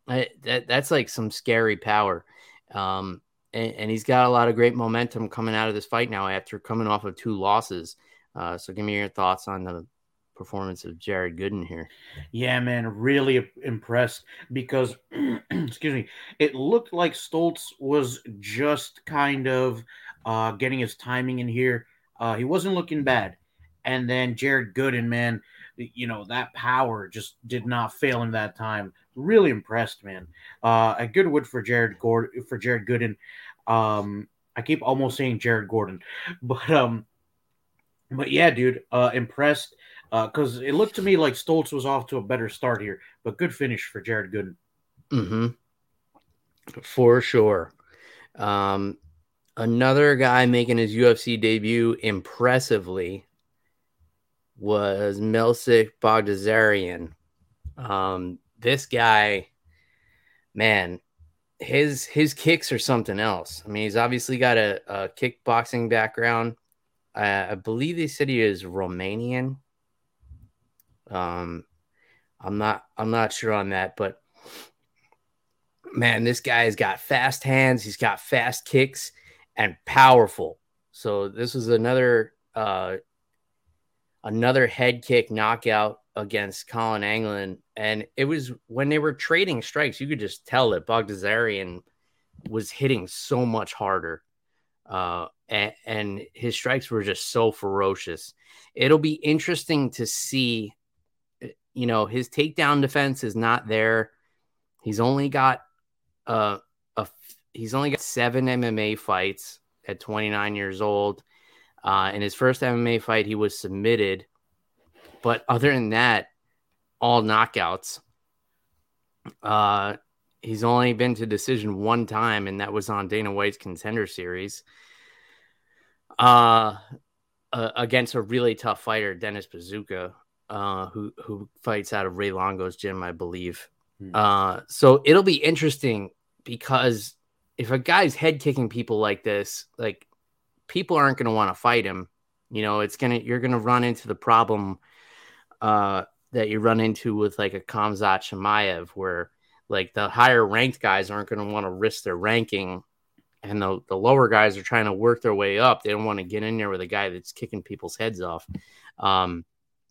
I, that that's like some scary power. Um, and, and he's got a lot of great momentum coming out of this fight now after coming off of two losses. Uh, so give me your thoughts on the performance of Jared Gooden here. Yeah, man, really impressed because, excuse me, it looked like Stoltz was just kind of uh, getting his timing in here. Uh, he wasn't looking bad. And then Jared Gooden, man, you know, that power just did not fail him that time. Really impressed, man. Uh, a good wood for Jared Gordon, for Jared Gooden. Um, I keep almost saying Jared Gordon, but um, but yeah, dude, uh, impressed. Because uh, it looked to me like Stoltz was off to a better start here, but good finish for Jared Gooden. Mm-hmm. For sure. Um, another guy making his U F C debut impressively was Milsic Bogdasarian. Um, this guy, man, his his kicks are something else. I mean, he's obviously got a, a kickboxing background. I, I believe they said he is Romanian. Um, I'm not I'm not sure on that, but man, this guy's got fast hands. He's got fast kicks and powerful. So this was another uh, another head kick knockout against Colin Anglin. And it was when they were trading strikes, you could just tell that Bogdasarian was hitting so much harder. Uh, and, and his strikes were just so ferocious. It'll be interesting to see, you know, his takedown defense is not there. He's only got uh, a he's only got seven M M A fights at twenty-nine years old. Uh, in his first M M A fight, he was submitted. But other than that, all knockouts. Uh, he's only been to decision one time, and that was on Dana White's Contender Series. Uh, uh against a really tough fighter, Dennis Bazooka, uh, who who fights out of Ray Longo's gym, I believe. Hmm. Uh, so it'll be interesting because if a guy's head kicking people like this, like people aren't going to want to fight him. You know, it's gonna you're gonna run into the problem uh, that you run into with like a Khamzat Chimaev, where like the higher ranked guys aren't going to want to risk their ranking, and the the lower guys are trying to work their way up. They don't want to get in there with a guy that's kicking people's heads off. Um,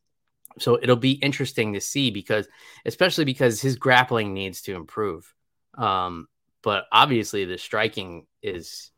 so it'll be interesting to see because, especially because his grappling needs to improve. Um, but obviously the striking is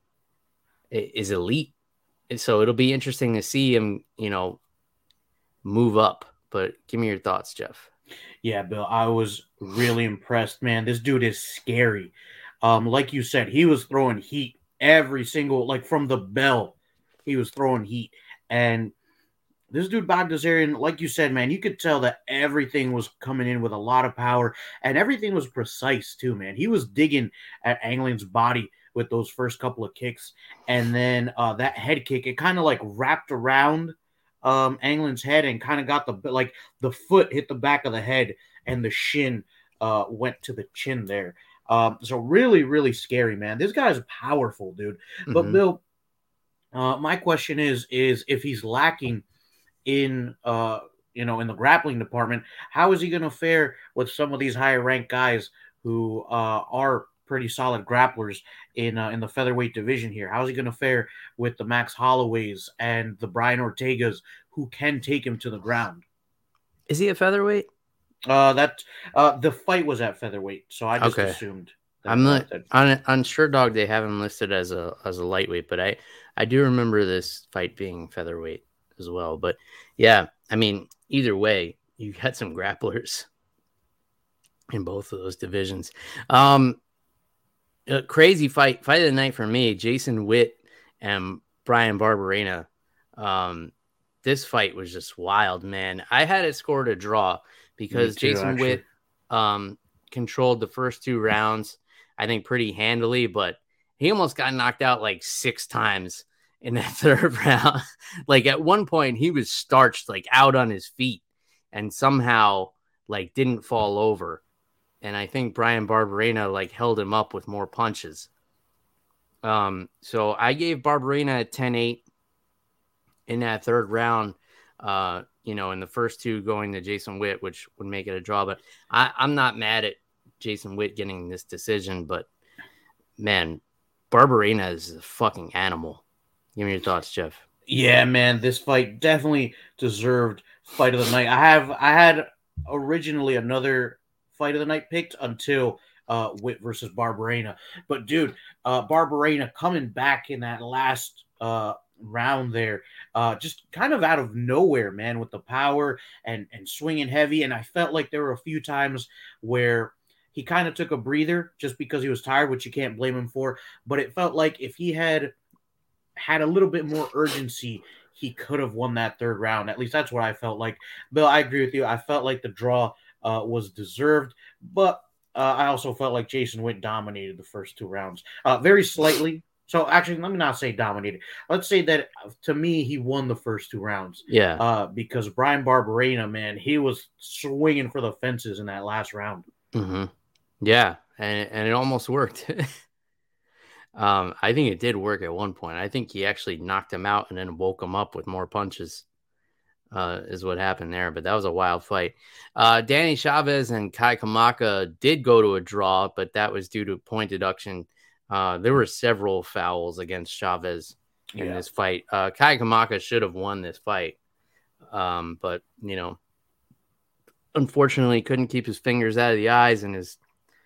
is elite. So it'll be interesting to see him, you know, move up. But give me your thoughts, Jeff. Yeah, Bill, I was really impressed, man. This dude is scary. Um, like you said, he was throwing heat every single, like from the bell, he was throwing heat. And this dude Bogdasarian, like you said, man, you could tell that everything was coming in with a lot of power, and everything was precise too, man. He was digging at Anglin's body with those first couple of kicks, and then uh, that head kick, it kind of like wrapped around um, Anglin's head and kind of got the like the foot hit the back of the head, and the shin uh, went to the chin there. Um, so really, really scary, man. This guy's powerful, dude. Mm-hmm. But Bill, uh, my question is, is if he's lacking in uh you know in the grappling department, how is he going to fare with some of these higher ranked guys who uh are pretty solid grapplers in uh, in the featherweight division here? How is he going to fare with the Max Holloways and the Brian Ortegas who can take him to the ground? Is he a featherweight? Uh that uh the fight was at featherweight, so I just okay. assumed that, I'm not that, on on SureDog they have him listed as a as a lightweight, but I I do remember this fight being featherweight as well. But yeah, I mean, either way, you had some grapplers in both of those divisions. Um, a crazy fight, fight of the night for me, Jason Witt and Brian Barberena. Um, this fight was just wild, man. I had it scored a draw because too, Jason actually. Witt um, controlled the first two rounds, I think, pretty handily, but he almost got knocked out like six times in that third round. Like at one point he was starched, like out on his feet, and somehow like didn't fall over. And I think Brian Barberena like held him up with more punches. Um, so I gave Barberena a ten eight in that third round, uh, you know, in the first two going to Jason Witt, which would make it a draw. But I, I'm not mad at Jason Witt getting this decision, but man, Barberena is a fucking animal. Give me your thoughts, Jeff. Yeah, man, this fight definitely deserved fight of the night. I have I had originally another fight of the night picked until uh, Witt versus Barberena, but dude, uh, Barberena coming back in that last uh, round there, uh, just kind of out of nowhere, man, with the power and and swinging heavy, and I felt like there were a few times where he kind of took a breather just because he was tired, which you can't blame him for. But it felt like if he had had a little bit more urgency, he could have won that third round. At least that's what I felt like. Bill, I agree with you. I felt like the draw uh, was deserved, but uh, I also felt like Jason Witt dominated the first two rounds uh, very slightly. So actually, let me not say dominated. Let's say that to me, he won the first two rounds. Yeah. Uh, because Bryan Barberena, man, he was swinging for the fences in that last round. Mm-hmm. Yeah, and and it almost worked. um, I think it did work at one point. I think he actually knocked him out and then woke him up with more punches. Uh, is what happened there, but that was a wild fight. Uh, Danny Chavez and Kai Kamaka did go to a draw, but that was due to point deduction. Uh, there were several fouls against Chavez in Yeah. this fight. Uh, Kai Kamaka should have won this fight, um, but you know, unfortunately, couldn't keep his fingers out of the eyes and his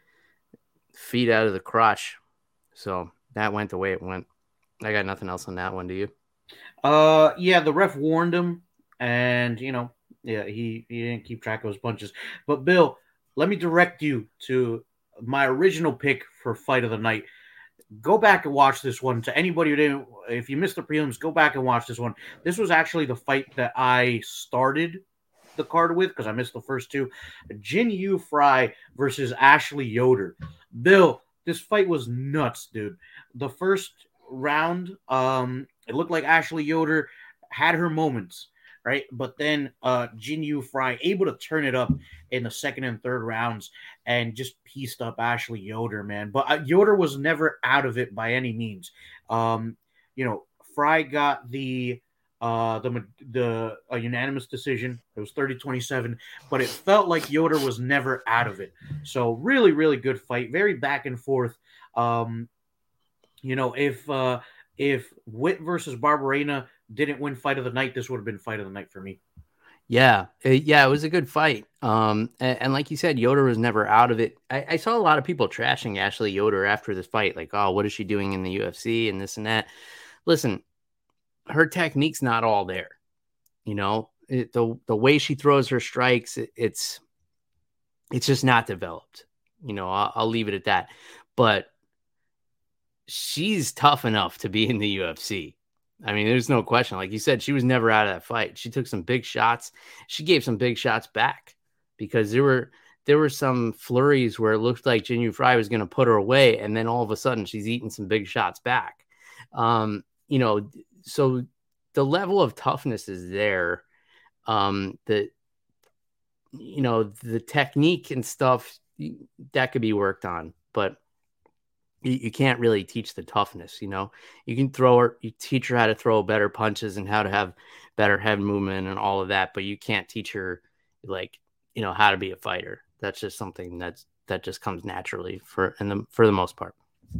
feet out of the crotch. So that went the way it went. I got nothing else on that one. Do you? Uh, yeah, the ref warned him, and you know, yeah, he he didn't keep track of his punches. But Bill, let me direct you to my original pick for fight of the night. Go back and watch this one. To anybody who didn't, if you missed the prelims, go back and watch this one. This was actually the fight that I started the card with because I missed the first two. Jin Yu Fry versus Ashley Yoder. Bill, this fight was nuts, dude. The first round, um, it looked like Ashley Yoder had her moments, right? But then uh, Jin Yu Fry able to turn it up in the second and third rounds and just pieced up Ashley Yoder, man. But uh, Yoder was never out of it by any means. Um, you know, Fry got the uh, the the a unanimous decision. It was thirty twenty-seven, but it felt like Yoder was never out of it. So really, really good fight. Very back and forth. Um, you know, if uh, if Witt versus Barberena didn't win fight of the night, this would have been fight of the night for me. Yeah, it, yeah, it was a good fight. Um, and, and like you said, Yoder was never out of it. I, I saw a lot of people trashing Ashley Yoder after this fight, like, "Oh, what is she doing in the U F C and this and that?" Listen, her technique's not all there. You know, it, the the way she throws her strikes, it, it's it's just not developed. You know, I'll, I'll leave it at that. But she's tough enough to be in the U F C. I mean, there's no question. Like you said, she was never out of that fight. She took some big shots. She gave some big shots back because there were there were some flurries where it looked like Jin Yu Fry was going to put her away, and then all of a sudden she's eating some big shots back. Um, you know, so the level of toughness is there. Um, the you know the technique and stuff that could be worked on, but you can't really teach the toughness, you know. You can throw her, you teach her how to throw better punches and how to have better head movement and all of that, but you can't teach her, like, you know, how to be a fighter. That's just something that's that just comes naturally for in the for the most part.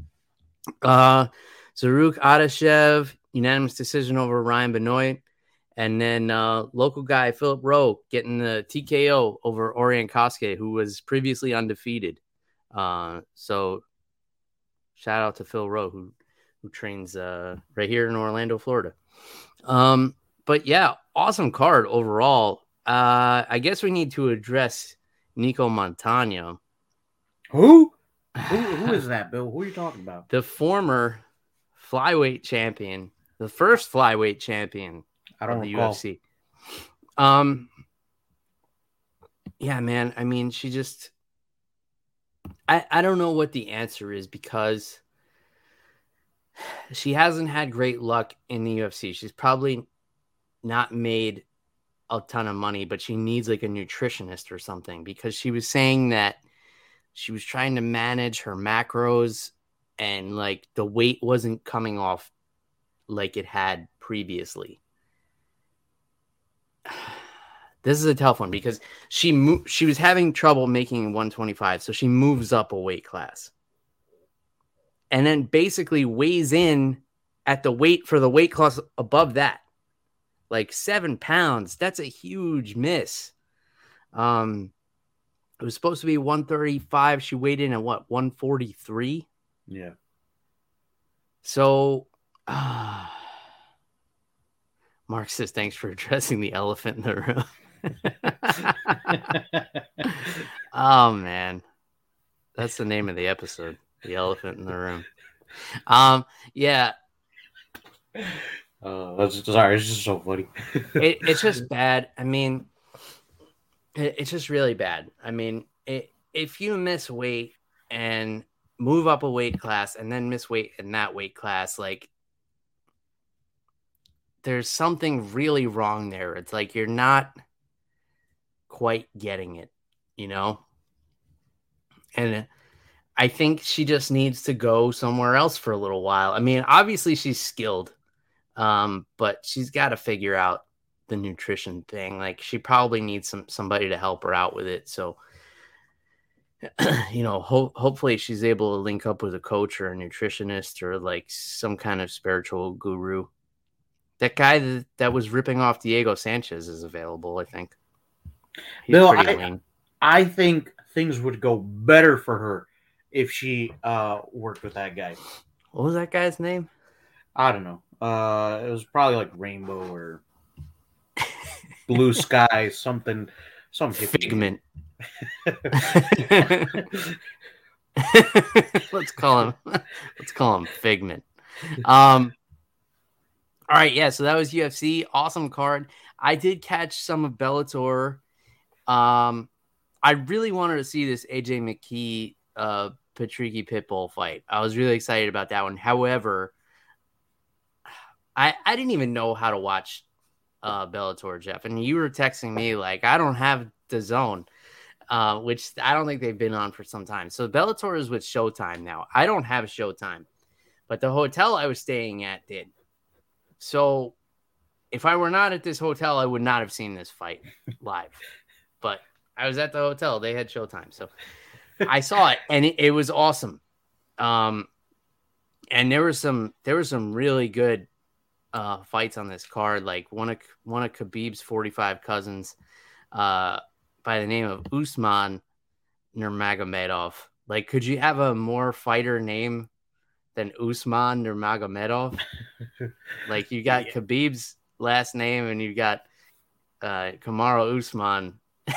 Uh, Zaruk Adashev, unanimous decision over Ryan Benoit, and then uh, local guy Philip Rowe getting the T K O over Orion Kosuke, who was previously undefeated. Uh, so. Shout out to Phil Rowe, who who trains uh, right here in Orlando, Florida. Um, but yeah, awesome card overall. Uh, I guess we need to address Nico Montano. Who? Who? Who is that, Bill? Who are you talking about? The former flyweight champion, the first flyweight champion I don't of the recall. U F C. Um, yeah, man. I mean, she just. I, I don't know what the answer is because she hasn't had great luck in the U F C. She's probably not made a ton of money, but she needs like a nutritionist or something because she was saying that she was trying to manage her macros and like the weight wasn't coming off like it had previously. This is a tough one because she mo- she was having trouble making one twenty-five, so she moves up a weight class. And then basically weighs in at the weight for the weight class above that. Like seven pounds. That's a huge miss. Um, it was supposed to be one thirty-five. She weighed in at what, one forty-three? Yeah. So, uh, Mark says, thanks for addressing the elephant in the room. Oh, man. That's the name of the episode. The elephant in the room. Um, yeah. Uh, that's sorry. It's just so funny. it, it's just bad. I mean, it, it's just really bad. I mean, it, if you miss weight and move up a weight class and then miss weight in that weight class, like there's something really wrong there. It's like you're not quite getting it, you know? And I think she just needs to go somewhere else for a little while. I mean, obviously she's skilled, um, but she's got to figure out the nutrition thing. Like she probably needs some somebody to help her out with it. So, you know, ho- hopefully she's able to link up with a coach or a nutritionist or like some kind of spiritual guru. That guy that, that was ripping off Diego Sanchez is available, I think. He's Bill, pretty I, lean. I think things would go better for her if she uh, worked with that guy. What was that guy's name? I don't know. Uh, it was probably like Rainbow or Blue Sky, something, some Figment. let's call him. Let's call him Figment. Um. All right, yeah. So that was U F C. Awesome card. I did catch some of Bellator. Um, I really wanted to see this A J McKee, uh, Patricky Pitbull fight. I was really excited about that one. However, I I didn't even know how to watch uh, Bellator, Jeff. And you were texting me like, I don't have the zone, uh, which I don't think they've been on for some time. So Bellator is with Showtime now. I don't have Showtime, but the hotel I was staying at did. So if I were not at this hotel, I would not have seen this fight live. But I was at the hotel. They had Showtime. So I saw it, and it, it was awesome. Um, and there was some there were some really good uh, fights on this card. Like one of one of Khabib's forty-five cousins uh, by the name of Usman Nurmagomedov. Like, could you have a more fighter name than Usman Nurmagomedov? Like, you got yeah. Khabib's last name, and you got uh, Kamaru Usman.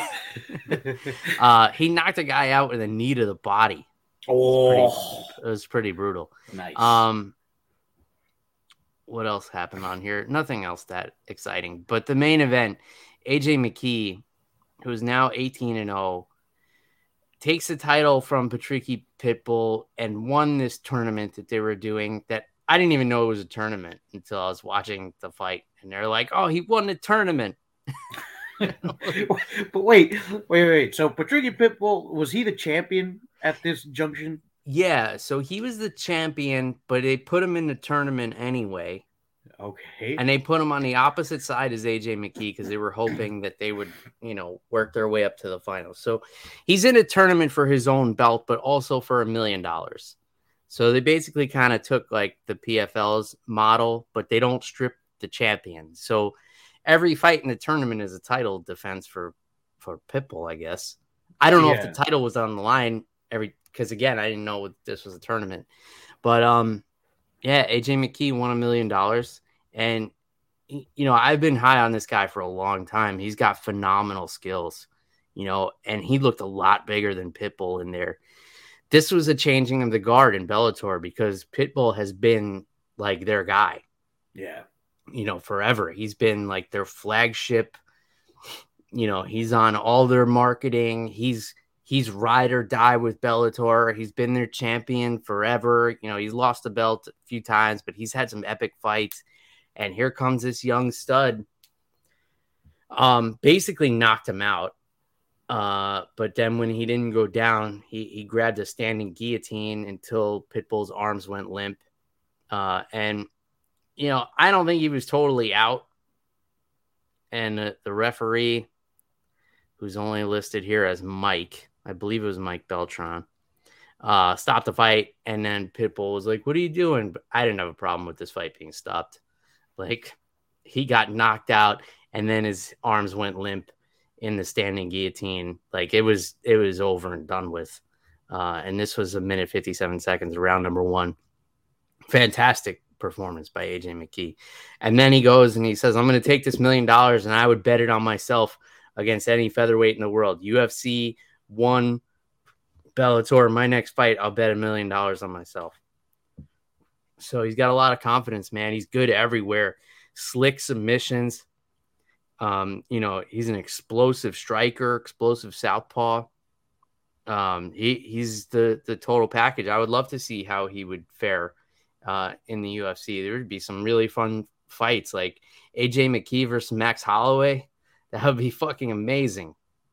uh, he knocked a guy out with a knee to the body. Oh, it was pretty, it was pretty brutal. Nice. Um, what else happened on here? Nothing else that exciting. But the main event, A J McKee, who is now eighteen and oh, takes the title from Patricky Pitbull and won this tournament that they were doing that I didn't even know it was a tournament until I was watching the fight. And they're like, oh, he won the tournament. But wait, wait, wait. So Patricky Pitbull, was he the champion at this junction? Yeah, so he was the champion, but they put him in the tournament anyway. Okay. And they put him on the opposite side as A J McKee because they were hoping that they would, you know, work their way up to the finals. So he's in a tournament for his own belt, but also for a million dollars. So they basically kind of took like the P F L's model, but they don't strip the champion. So every fight in the tournament is a title defense for, for Pitbull, I guess. I don't know yeah. if the title was on the line every, because again, I didn't know this was a tournament, but um, yeah, A J McKee won a million dollars. And, you know, I've been high on this guy for a long time. He's got phenomenal skills, you know, and he looked a lot bigger than Pitbull in there. This was a changing of the guard in Bellator because Pitbull has been like their guy. Yeah. You know, forever. He's been like their flagship. You know, he's on all their marketing. He's he's ride or die with Bellator. He's been their champion forever. You know, he's lost the belt a few times, but he's had some epic fights. And here comes this young stud. Um, basically knocked him out. Uh, but then when he didn't go down, he he grabbed a standing guillotine until Pitbull's arms went limp. Uh, and you know, I don't think he was totally out. And uh, the referee who's only listed here as Mike. I believe it was Mike Beltran. Uh, stopped the fight, and then Pitbull was like, "What are you doing?" But I didn't have a problem with this fight being stopped. Like, he got knocked out, and then his arms went limp in the standing guillotine. Like, it was it was over and done with. Uh, and this was a minute fifty-seven seconds, round number one. Fantastic performance by A J McKee. And then he goes and he says, "I'm going to take this million dollars, and I would bet it on myself against any featherweight in the world. U F C one, Bellator, my next fight, I'll bet a million dollars on myself." So he's got a lot of confidence, man. He's good everywhere. Slick submissions. Um, you know, he's an explosive striker, explosive southpaw. Um, he he's the the total package. I would love to see how he would fare uh, in the U F C. There would be some really fun fights, like A J McKee versus Max Holloway. That would be fucking amazing.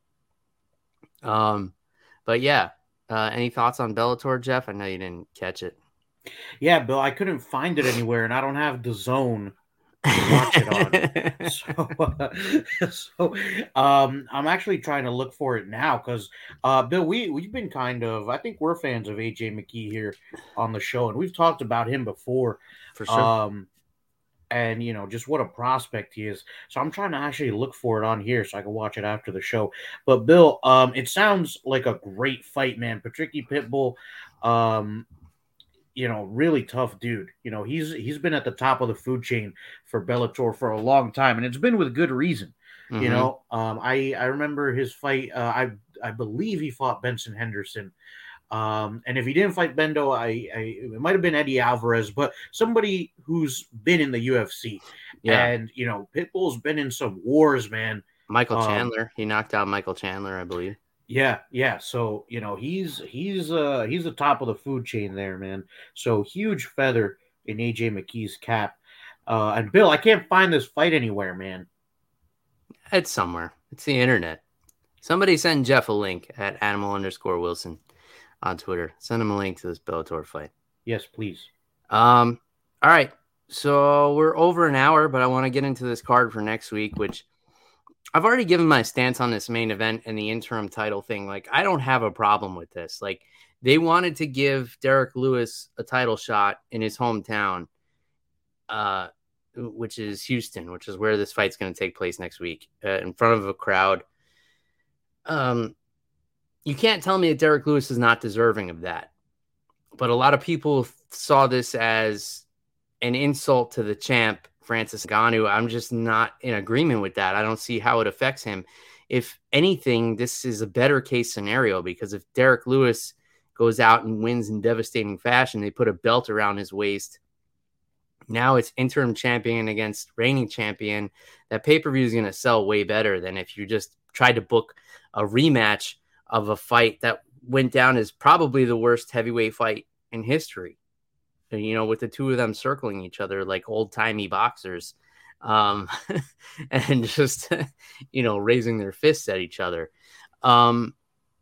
Um, but yeah. Uh, any thoughts on Bellator, Jeff? I know you didn't catch it. Yeah, Bill, I couldn't find it anywhere, and I don't have the zone to watch it on. so, uh, so um, I'm actually trying to look for it now because, uh, Bill, we we've been kind of, I think we're fans of A J McKee here on the show, and we've talked about him before. For sure. Um, and, you know, just what a prospect he is. So I'm trying to actually look for it on here so I can watch it after the show. But, Bill, um, it sounds like a great fight, man. Patricky Pitbull, um, you know, really tough dude. You know, he's he's been at the top of the food chain for Bellator for a long time, and it's been with good reason. Mm-hmm. You know, um, I, I remember his fight. Uh, I, I believe he fought Benson Henderson. Um, and if he didn't fight Bendo, I, I it might have been Eddie Alvarez, but somebody who's been in the U F C. Yeah. And, you know, Pitbull's been in some wars, man. Michael um, Chandler. He knocked out Michael Chandler, I believe. Yeah, yeah. So, you know, he's he's uh he's the top of the food chain there, man. So huge feather in A J McKee's cap. Uh, and Bill, I can't find this fight anywhere, man. It's somewhere. It's the internet. Somebody send Jeff a link at animal underscore Wilson on Twitter. Send him a link to this Bellator fight. Yes, please. Um, all right. So we're over an hour, but I want to get into this card for next week, which I've already given my stance on this main event and the interim title thing. Like, I don't have a problem with this. Like, they wanted to give Derek Lewis a title shot in his hometown, uh, which is Houston, which is where this fight's going to take place next week, uh, in front of a crowd. Um, You can't tell me that Derek Lewis is not deserving of that. But a lot of people saw this as an insult to the champ, Francis Ngannou. I'm just not in agreement with that. I don't see how it affects him. If anything, this is a better case scenario, because if Derek Lewis goes out and wins in devastating fashion, they put a belt around his waist. Now it's interim champion against reigning champion. That pay-per-view is going to sell way better than if you just tried to book a rematch of a fight that went down as probably the worst heavyweight fight in history. And, you know, with the two of them circling each other like old-timey boxers, um, and just, you know, raising their fists at each other. Um,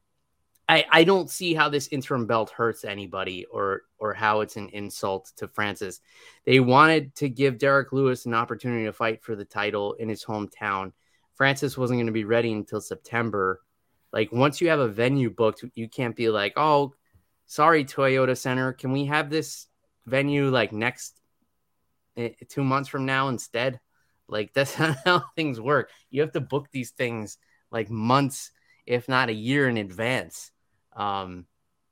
I, I don't see how this interim belt hurts anybody, or or how it's an insult to Francis. They wanted to give Derek Lewis an opportunity to fight for the title in his hometown. Francis wasn't going to be ready until September. Like, once you have a venue booked, you can't be like, oh, sorry, Toyota Center, can we have this venue like next uh, two months from now instead? Like, that's not how things work. You have to book these things like months, if not a year in advance. Um,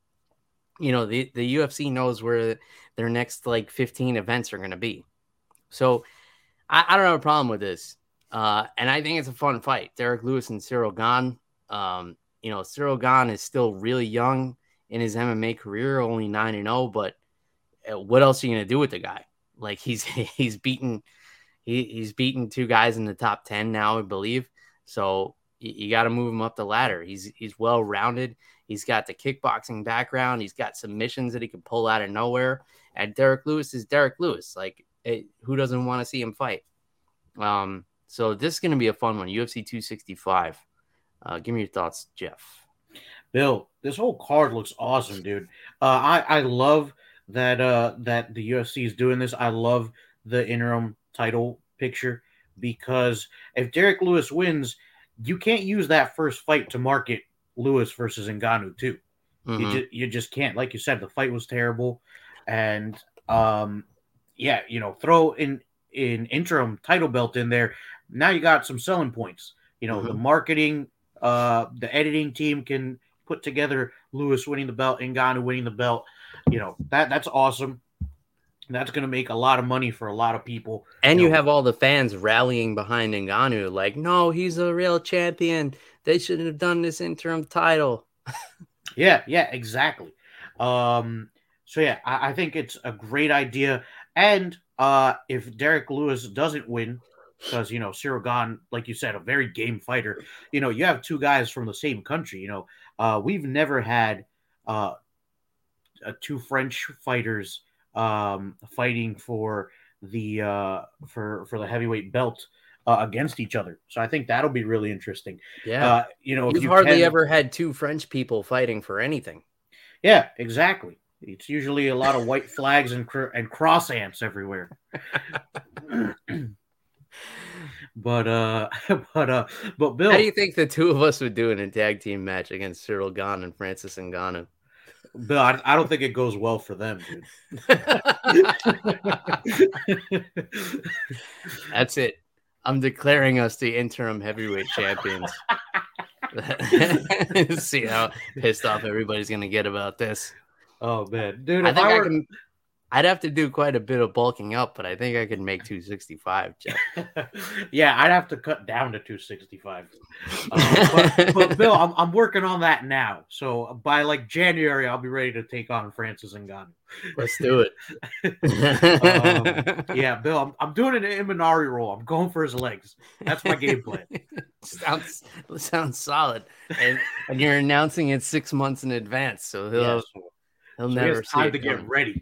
you know, the, the U F C knows where their next like fifteen events are going to be. So I, I don't have a problem with this. Uh, and I think it's a fun fight. Derek Lewis and Cyril Gane. Um, you know, Cyril Gane is still really young in his M M A career, only nine and oh, but what else are you going to do with the guy? Like, he's, he's beaten, he, he's beaten two guys in the top ten now, I believe. So you, you got to move him up the ladder. He's, he's well-rounded. He's got the kickboxing background. He's got submissions that he can pull out of nowhere. And Derek Lewis is Derek Lewis. Like, it, who doesn't want to see him fight? Um, so this is going to be a fun one. U F C two sixty-five. Uh, give me your thoughts, Jeff. Bill, this whole card looks awesome, dude. Uh, I, I love that uh, that the U F C is doing this. I love the interim title picture, because if Derek Lewis wins, you can't use that first fight to market Lewis versus Ngannou too. Mm-hmm. You just you just can't. Like you said, the fight was terrible, and um, yeah, you know, throw in in interim title belt in there. Now you got some selling points. You know, mm-hmm. the marketing, uh, the editing team can put together Lewis winning the belt, Ngannou winning the belt. You know, that that's awesome. That's going to make a lot of money for a lot of people. And you, you know, have all the fans rallying behind Ngannou, like, no, he's a real champion. They shouldn't have done this interim title. yeah, yeah, exactly. Um, so, yeah, I, I think it's a great idea. And uh, if Derek Lewis doesn't win, because, you know, Ciryl Gane, like you said, a very game fighter, you know, you have two guys from the same country. You know, uh, we've never had uh, uh, two French fighters um fighting for the uh for for the heavyweight belt uh, against each other. So I think that'll be really interesting. Yeah. Uh you know, you've if you hardly can... ever had two French people fighting for anything. Yeah, exactly. It's usually a lot of white flags and cr- and cross ants everywhere. but uh but uh but Bill, how do you think the two of us would do in a tag team match against Ciryl Gane and Francis Ngannou? Bill, I, I don't think it goes well for them, dude. That's it. I'm declaring us the interim heavyweight champions. See how pissed off everybody's going to get about this. Oh, man. Dude, I think I, I were... can... I'd have to do quite a bit of bulking up, but I think I could make two sixty-five, Jeff. Yeah, I'd have to cut down to two sixty-five. Uh, but, but Bill, I'm, I'm working on that now. So by like January, I'll be ready to take on Francis Ngannou. Let's do it. um, yeah, Bill, I'm, I'm doing an Imanari roll. I'm going for his legs. That's my game plan. sounds sounds solid. And, and you're announcing it six months in advance, so he'll yeah, so, he'll so never he has see time it to coming. get ready.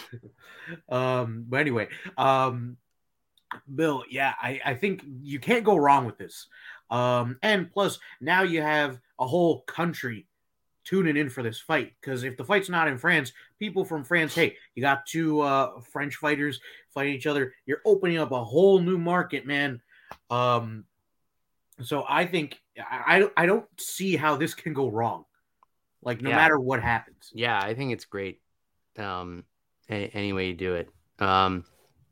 um, but anyway, um, Bill, yeah, I, I think you can't go wrong with this. Um, and plus, now you have a whole country tuning in for this fight, because if the fight's not in France, people from France, hey, you got two uh, French fighters fighting each other. You're opening up a whole new market, man. Um, so I think I, I don't see how this can go wrong. Like, no yeah. matter what happens. Yeah, I think it's great. Um, any, any way you do it. Um,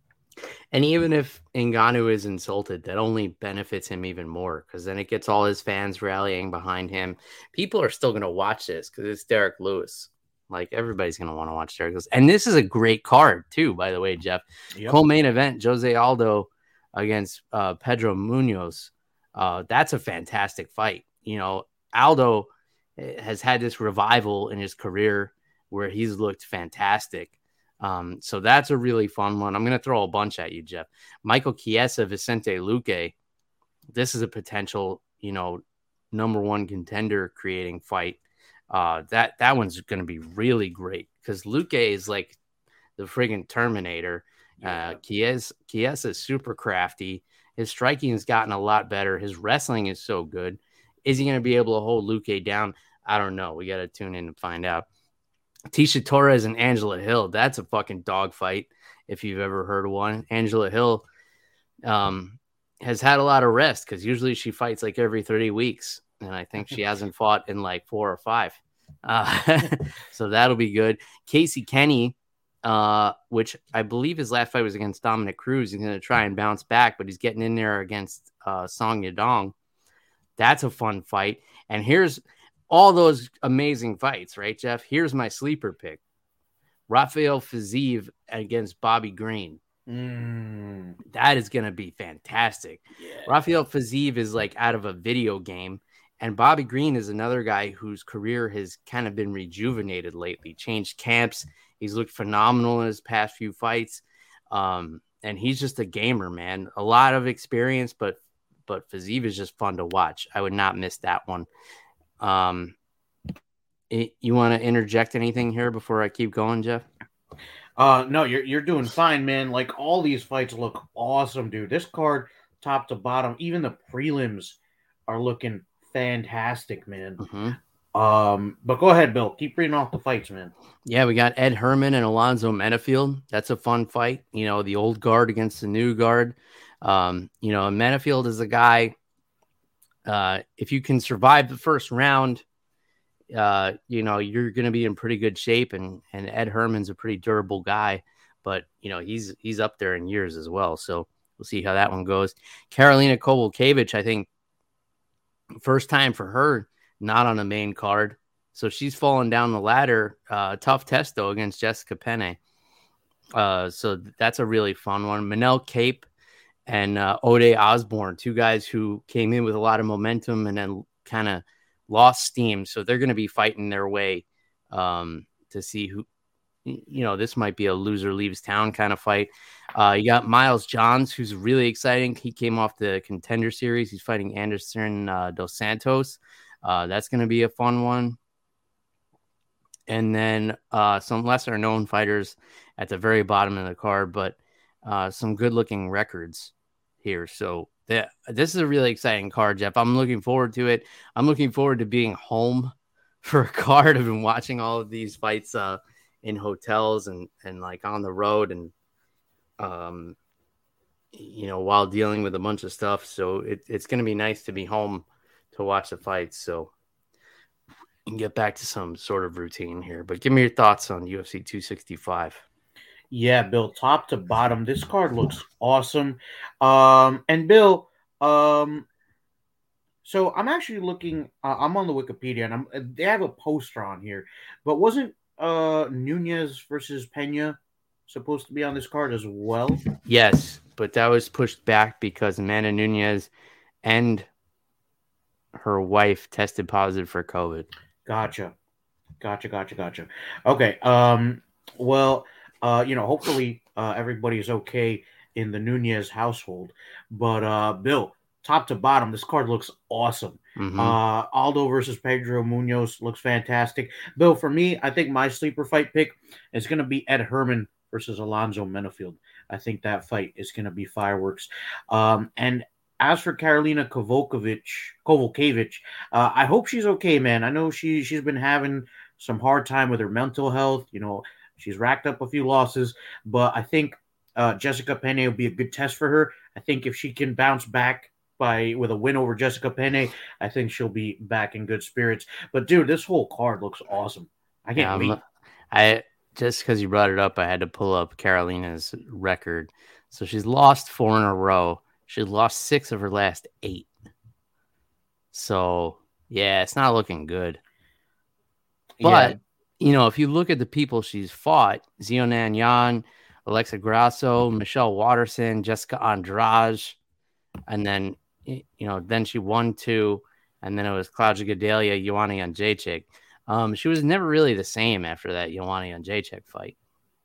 and even if Ngannou is insulted, that only benefits him even more, because then it gets all his fans rallying behind him. People are still going to watch this because it's Derek Lewis. Like, everybody's going to want to watch Derek Lewis. And this is a great card, too, by the way, Jeff. Yep. Co-main event, Jose Aldo against uh, Pedro Munoz. Uh, that's a fantastic fight. You know, Aldo has had this revival in his career where he's looked fantastic. Um, so that's a really fun one. I'm going to throw a bunch at you, Jeff. Michael Chiesa, Vicente Luque. This is a potential, you know, number one contender creating fight. Uh, that, that one's going to be really great because Luque is like the friggin' Terminator. Yeah. Uh, Chiesa, Chiesa is super crafty. His striking has gotten a lot better. His wrestling is so good. Is he going to be able to hold Luque down? I don't know. We got to tune in and find out. Tisha Torres and Angela Hill. That's a fucking dogfight if you've ever heard of one. Angela Hill um, has had a lot of rest because usually she fights like every thirty weeks. And I think she hasn't fought in like four or five. Uh, so that'll be good. Casey Kenny, uh, which I believe his last fight was against Dominic Cruz. He's going to try and bounce back, but he's getting in there against uh, Song Yadong. That's a fun fight. And here's all those amazing fights, right, Jeff? Here's my sleeper pick. Rafael Fiziev against Bobby Green. Mm. That is going to be fantastic. Yeah. Rafael Fiziev is like out of a video game. And Bobby Green is another guy whose career has kind of been rejuvenated lately, changed camps. He's looked phenomenal in his past few fights. Um, and he's just a gamer, man. A lot of experience, but but Fiziev is just fun to watch. I would not miss that one. Um, it, you want to interject anything here before I keep going, Jeff? Uh, no, you're you're doing fine, man. Like, all these fights look awesome, dude. This card, top to bottom, even the prelims are looking fantastic, man. Mm-hmm. Um, but go ahead, Bill. Keep reading off the fights, man. Yeah, we got Ed Herman and Alonzo Menafield. That's a fun fight. You know, the old guard against the new guard. Um, you know, Menafield is a guy. uh, if you can survive the first round, uh, you know, you're going to be in pretty good shape. And, and Ed Herman's a pretty durable guy, but, you know, he's he's up there in years as well. So we'll see how that one goes. Karolina Kowalkiewicz, I think, first time for her, not on the main card. So she's fallen down the ladder. Uh, tough test, though, against Jessica Penne. Uh, so that's a really fun one. Manel Cape and uh, Ode Osborne, two guys who came in with a lot of momentum and then kind of lost steam. So they're going to be fighting their way um, to see who, you know, this might be a loser leaves town kind of fight. Uh, you got Miles Johns, who's really exciting. He came off the Contender Series. He's fighting Anderson uh, Dos Santos. Uh, that's going to be a fun one. And then uh, some lesser known fighters at the very bottom of the card, but uh, some good looking records here. So that, this is a really exciting card, Jeff. I'm looking forward to it. I'm looking forward to being home for a card. I've been watching all of these fights uh, in hotels and, and like on the road and, um, you know, while dealing with a bunch of stuff. So it, it's going to be nice to be home to watch the fights. So and get back to some sort of routine here, but give me your thoughts on U F C two sixty-five. Yeah, Bill, top to bottom, this card looks awesome. Um, and Bill, um, so I'm actually looking. Uh, I'm on the Wikipedia, and I'm they have a poster on here, but wasn't uh Nunes versus Pena supposed to be on this card as well? Yes, but that was pushed back because Amanda Nunes and her wife tested positive for COVID. Gotcha. Gotcha, gotcha, gotcha. Okay. Um, well, uh, you know, hopefully uh, everybody's okay in the Nunes household. But, uh, Bill, top to bottom, this card looks awesome. Mm-hmm. Uh, Aldo versus Pedro Munoz looks fantastic. Bill, for me, I think my sleeper fight pick is going to be Ed Herman versus Alonzo Menafield. I think that fight is going to be fireworks. Um, and as for Karolina Kowalkiewicz, Kowalkiewicz, uh, I hope she's okay, man. I know she she's been having some hard time with her mental health. You know, she's racked up a few losses, but I think uh, Jessica Penne will be a good test for her. I think if she can bounce back by with a win over Jessica Penne, I think she'll be back in good spirits. But dude, this whole card looks awesome. I can't yeah, wait. I just because you brought it up, I had to pull up Karolina's record. So she's lost four in a row. She lost six of her last eight. So, yeah, it's not looking good. But, yeah. you know, if you look at the people she's fought, Xiaonan Yan, Alexa Grasso, Michelle Waterson, Jessica Andrade, and then, you know, then she won two, and then it was Claudia Gadelha, Joanna Jędrzejczyk. Um, she was never really the same after that Joanna Jędrzejczyk fight.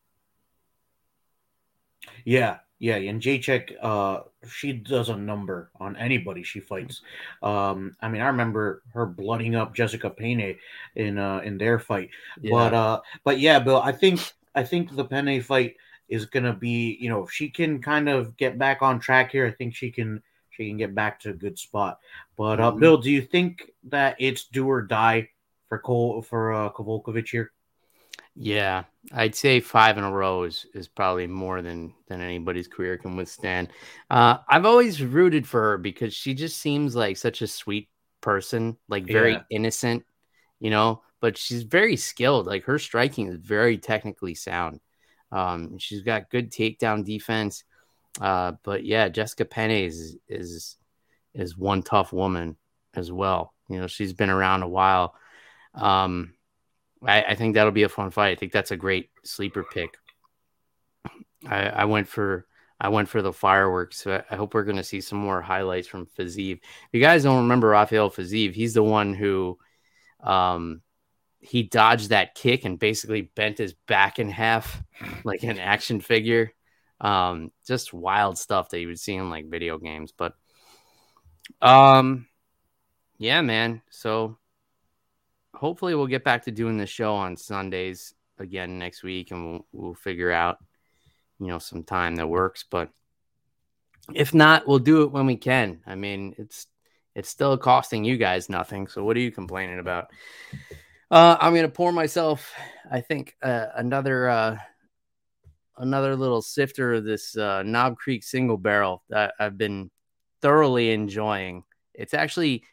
Yeah. Yeah, and Jacek, uh, she does a number on anybody she fights. Um, I mean, I remember her blooding up Jessica Penne in uh, in their fight. Yeah. But uh, but yeah, Bill, I think I think the Penne fight is gonna be, you know, if she can kind of get back on track here, I think she can she can get back to a good spot. But uh, mm-hmm. Bill, do you think that it's do or die for Cole for uh, Kowalkiewicz here? Yeah, I'd say five in a row is, is probably more than, than anybody's career can withstand. Uh, I've always rooted for her because she just seems like such a sweet person, like very yeah. innocent, you know, but she's very skilled. Like her striking is very technically sound. Um, she's got good takedown defense. Uh, but yeah, Jessica Penne is, is, is one tough woman as well. You know, she's been around a while. Um, I, I think that'll be a fun fight. I think that's a great sleeper pick. I, I went for I went for the fireworks. So I, I hope we're going to see some more highlights from Fiziev. If you guys don't remember Rafael Fiziev, he's the one who um, he dodged that kick and basically bent his back in half like an action figure. Um, just wild stuff that you would see in like video games. But um, yeah, man. So hopefully we'll get back to doing the show on Sundays again next week, and we'll, we'll figure out, you know, some time that works. But if not, we'll do it when we can. I mean, it's it's still costing you guys nothing. So what are you complaining about? Uh, I'm gonna pour myself, I think, uh, another uh, another little sifter of this uh, Knob Creek single barrel that I've been thoroughly enjoying. It's actually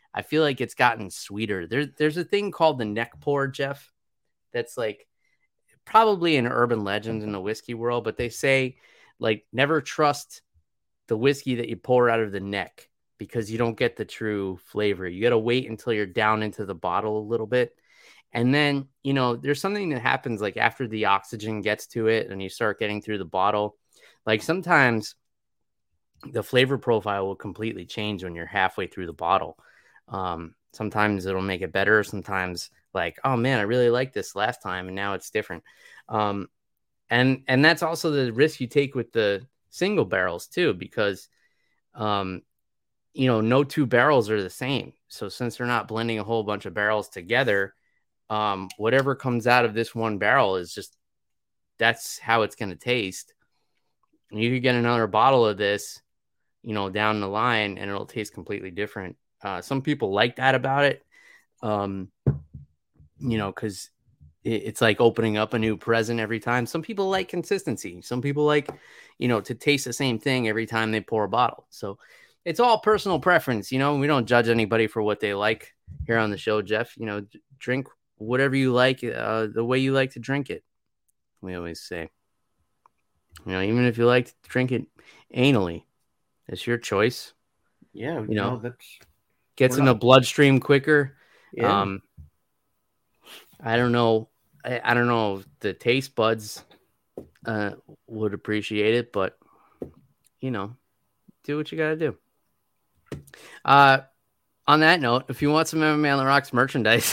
I feel like it's gotten sweeter. There's there's a thing called the neck pour, Jeff. That's like probably an urban legend in the whiskey world, but they say like never trust the whiskey that you pour out of the neck because you don't get the true flavor. You got to wait until you're down into the bottle a little bit. And then, you know, there's something that happens like after the oxygen gets to it and you start getting through the bottle. Like sometimes the flavor profile will completely change when you're halfway through the bottle. Um, sometimes it'll make it better. Sometimes like, oh man, I really liked this last time and now it's different. Um, and, and that's also the risk you take with the single barrels too, because, um, you know, no two barrels are the same. So since they're not blending a whole bunch of barrels together, um, whatever comes out of this one barrel is just, that's how it's going to taste. And you could get another bottle of this, you know, down the line and it'll taste completely different. Uh, some people like that about it. Um, you know, cause it, it's like opening up a new present every time. Some people like consistency. Some people like, you know, to taste the same thing every time they pour a bottle. So it's all personal preference. You know, we don't judge anybody for what they like here on the show, Jeff. You know, drink whatever you like, uh, the way you like to drink it. We always say, you know, even if you like to drink it anally, it's your choice. Yeah, you know, no, that's gets in not... the bloodstream quicker. Yeah. Um, I don't know. I, I don't know if the taste buds uh, would appreciate it, but you know, do what you got to do. Uh, on that note, if you want some M M A on the Rocks merchandise,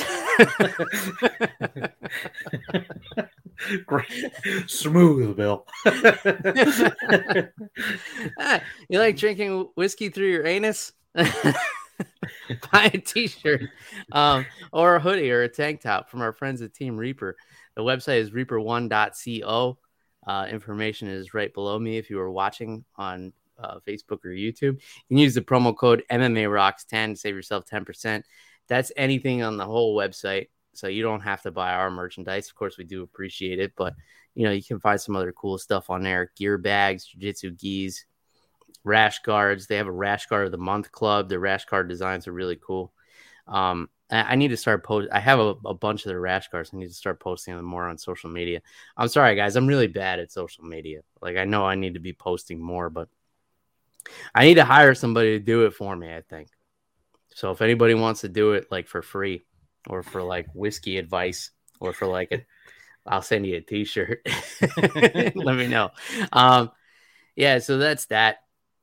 great, smooth, Bill. Ah, you like drinking whiskey through your anus? Buy a t-shirt um, or a hoodie or a tank top from our friends at Team Reaper. The website is reaper one dot co. Uh, information is right below me if you are watching on uh, Facebook or YouTube. You can use the promo code M M A Rocks ten to save yourself ten percent. That's anything on the whole website, so you don't have to buy our merchandise. Of course, we do appreciate it, but you know, you can find some other cool stuff on there: gear bags, jiu-jitsu gis, rash guards. They have a rash guard of the month club. The rash guard designs are really cool. Um, I, I need to start post. I have a, a bunch of the rash guards. I need to start posting them more on social media. I'm sorry, guys. I'm really bad at social media. Like, I know I need to be posting more, but I need to hire somebody to do it for me, I think. So if anybody wants to do it like for free or for like whiskey advice or for like a, I'll send you a t-shirt. Let me know. Um, yeah, so that's that.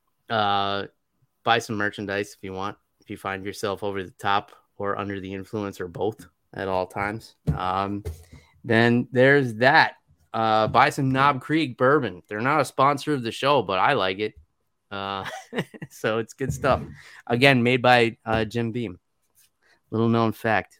Uh, buy some merchandise if you want. If you find yourself over the top or under the influence or both at all times, um, then there's that. Uh, buy some Knob Creek bourbon. They're not a sponsor of the show, but I like it. Uh, so it's good stuff. Again, made by uh, Jim Beam. Little known fact.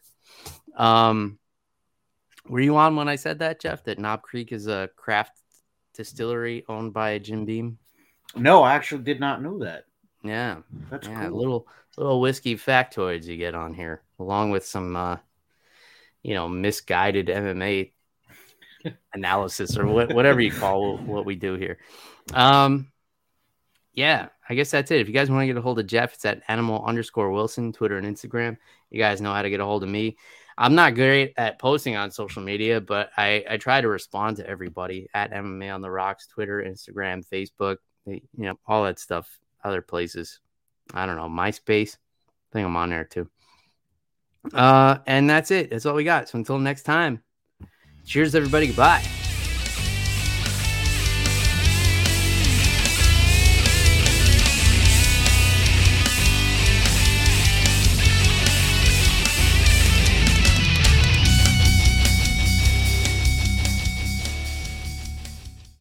Um, were you on when I said that, Jeff? That Knob Creek is a craft distillery owned by Jim Beam? No, I actually did not know that. Yeah, that's yeah, cool. Little little whiskey factoids you get on here, along with some, uh, you know, misguided M M A analysis or what, whatever you call what we do here. Um. Yeah, I guess that's it. If you guys want to get a hold of Jeff, it's at animal underscore Wilson, Twitter and Instagram. You guys know how to get a hold of me. I'm not great at posting on social media, but I, I try to respond to everybody at M M A on the Rocks, Twitter, Instagram, Facebook, you know, all that stuff, other places. I don't know, MySpace. I think I'm on there too. Uh, and that's it. That's all we got. So until next time, cheers, everybody. Goodbye.